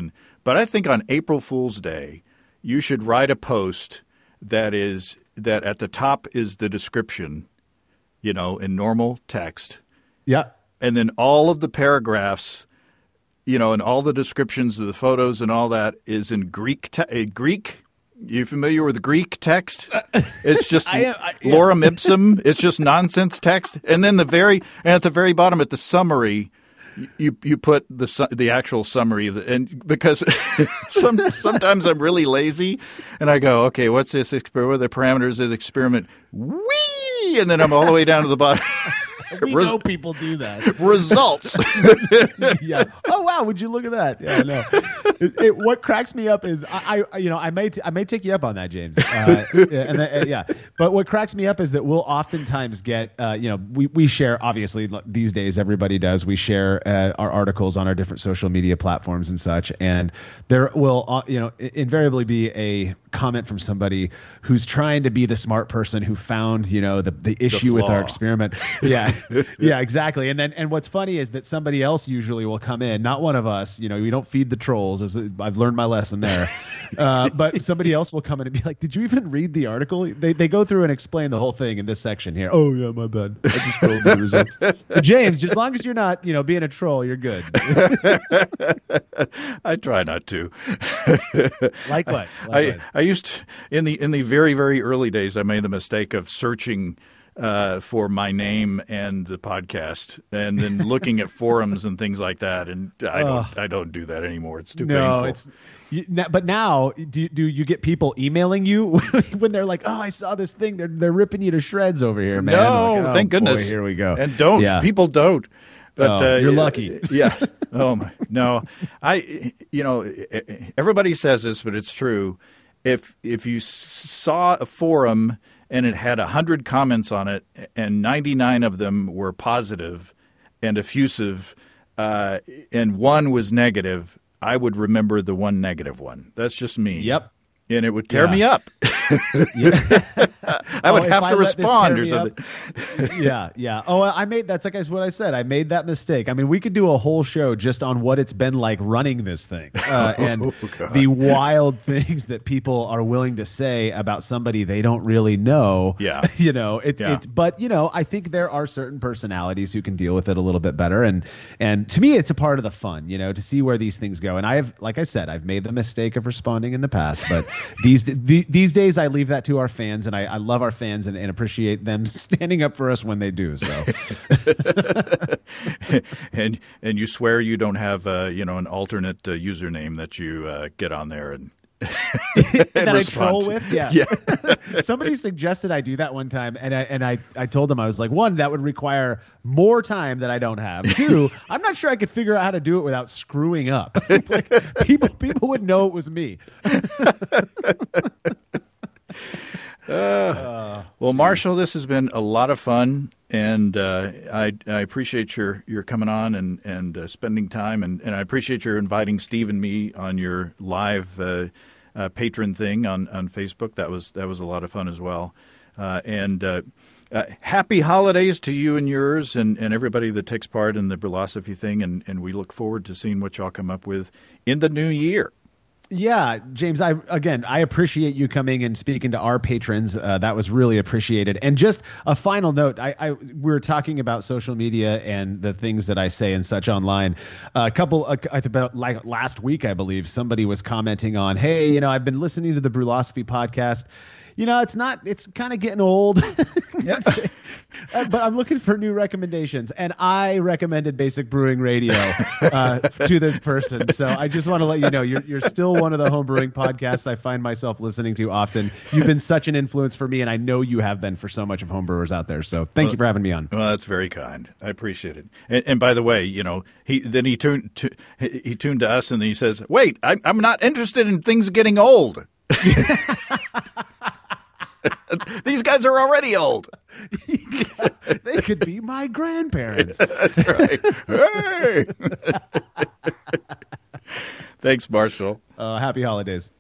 But I think on April Fool's Day, you should write a post that is that at the top is the description, you know, in normal text. Yeah. And then all of the paragraphs, you know, and all the descriptions of the photos and all that is in Greek. Te- Greek. You familiar with Greek text? It's just I am, I, yeah. lorem ipsum. It's just nonsense text. And then the very and at the very bottom at the summary, you you put the su- the actual summary of the, and because some sometimes I'm really lazy and I go, okay, what's this? What are the parameters of the experiment? Whee! And then I'm all the way down to the bottom. We Res- know people do that. Results. Yeah. Oh wow! Would you look at that? Yeah. No. It, it, what cracks me up is I, I you know, I may t- I may take you up on that, James. Uh, and uh, yeah. But what cracks me up is that we'll oftentimes get, uh, you know, we we share obviously these days everybody does. We share uh, our articles on our different social media platforms and such, and there will uh, you know invariably be a comment from somebody who's trying to be the smart person who found you know the the issue the with our experiment. Yeah. Yeah, exactly. And then, and what's funny is that somebody else usually will come in, not one of us. You know, we don't feed the trolls. As I've learned my lesson there. Uh, but somebody else will come in and be like, "Did you even read the article?" They they go through and explain the whole thing in this section here. Oh yeah, my bad. I just scrolled the results. So James, as long as you're not, you know, being a troll, you're good. I try not to. Likewise. Likewise. I I used to, in the in the very very early days, I made the mistake of searching. Uh, for my name and the podcast, and then looking at forums and things like that, and I don't, uh, I don't do that anymore. It's too no, painful. It's, you, but now, do do you get people emailing you when they're like, "Oh, I saw this thing. They're they're ripping you to shreds over here, man." No, like, oh, thank goodness. Boy, here we go. And don't yeah. people don't. But oh, uh, you're lucky. Yeah. Oh my. No, I. You know, everybody says this, but it's true. If if you saw a forum and it had one hundred comments on it, and ninety-nine of them were positive and effusive, uh, and one was negative, I would remember the one negative one. That's just me. Yep. And it would tear yeah. me up. Yeah. I would oh, have I to respond or something. yeah, yeah. Oh, I made that's like what I said. I made that mistake. I mean, we could do a whole show just on what it's been like running this thing uh, and oh, the wild things that people are willing to say about somebody they don't really know. Yeah, you know, it's yeah. it's. But you know, I think there are certain personalities who can deal with it a little bit better, and and to me, it's a part of the fun, you know, to see where these things go. And I have, like I said, I've made the mistake of responding in the past, but these the, these days I leave that to our fans, and I, I love our fans and, and appreciate them standing up for us when they do. So, and and you swear you don't have uh, you know an alternate uh, username that you uh, get on there and. that and I troll with, yeah. yeah. Somebody suggested I do that one time, and I and I, I told them I was like, one, that would require more time that I don't have. Two, I'm not sure I could figure out how to do it without screwing up. Like, people people would know it was me. Uh, uh, well, Marshall, this has been a lot of fun, and uh, I, I appreciate your, your coming on and and uh, spending time, and, and I appreciate your inviting Steve and me on your live uh, uh, patron thing on, on Facebook. That was that was a lot of fun as well. Uh, and uh, uh, happy holidays to you and yours, and, and everybody that takes part in the Brulosophy thing, and, and we look forward to seeing what y'all come up with in the new year. Yeah, James, I again, I appreciate you coming and speaking to our patrons. Uh, that was really appreciated. And just a final note, I, I we were talking about social media and the things that I say and such online. Uh, a couple, uh, about like last week, I believe, somebody was commenting on, hey, you know, I've been listening to the Brulosophy podcast. You know, it's not, it's kind of getting old, yeah. But I'm looking for new recommendations. And I recommended Basic Brewing Radio uh, to this person. So I just want to let you know, you're, you're still one of the home brewing podcasts I find myself listening to often. You've been such an influence for me, and I know you have been for so much of home brewers out there. So thank well, you for having me on. Well, that's very kind. I appreciate it. And, and by the way, you know, he then he tuned to, he tuned to us and he says, wait, I, I'm not interested in things getting old. These guys are already old. Yeah, they could be my grandparents. That's right. Hey! Thanks, Marshall. Uh, happy holidays.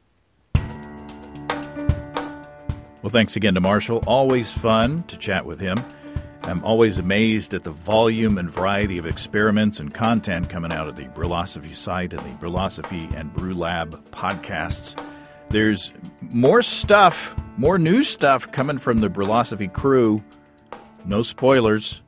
Well, thanks again to Marshall. Always fun to chat with him. I'm always amazed at the volume and variety of experiments and content coming out of the Brewlosophy site and the Brewlosophy and Brew Lab podcasts. There's more stuff, more new stuff coming from the Brewlosophy crew. No spoilers.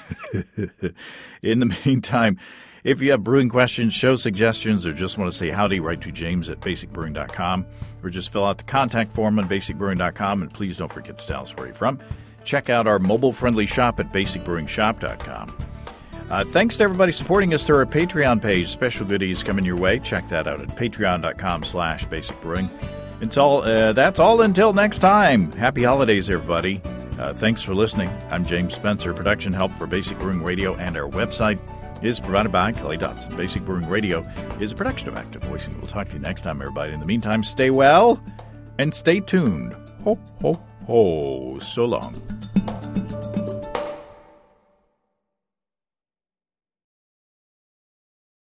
In the meantime, if you have brewing questions, show suggestions, or just want to say howdy, write to James at basic brewing dot com, or just fill out the contact form on basic brewing dot com, and please don't forget to tell us where you're from. Check out our mobile-friendly shop at basic brewing shop dot com. Uh, thanks to everybody supporting us through our Patreon page. Special goodies coming your way. Check that out at patreon dot com slash basic brewing. It's all, uh, that's all until next time. Happy holidays, everybody. Uh, thanks for listening. I'm James Spencer. Production help for Basic Brewing Radio and our website is provided by Kelly Dotson. Basic Brewing Radio is a production of Active Voicing. We'll talk to you next time, everybody. In the meantime, stay well and stay tuned. Ho, ho, ho. So long.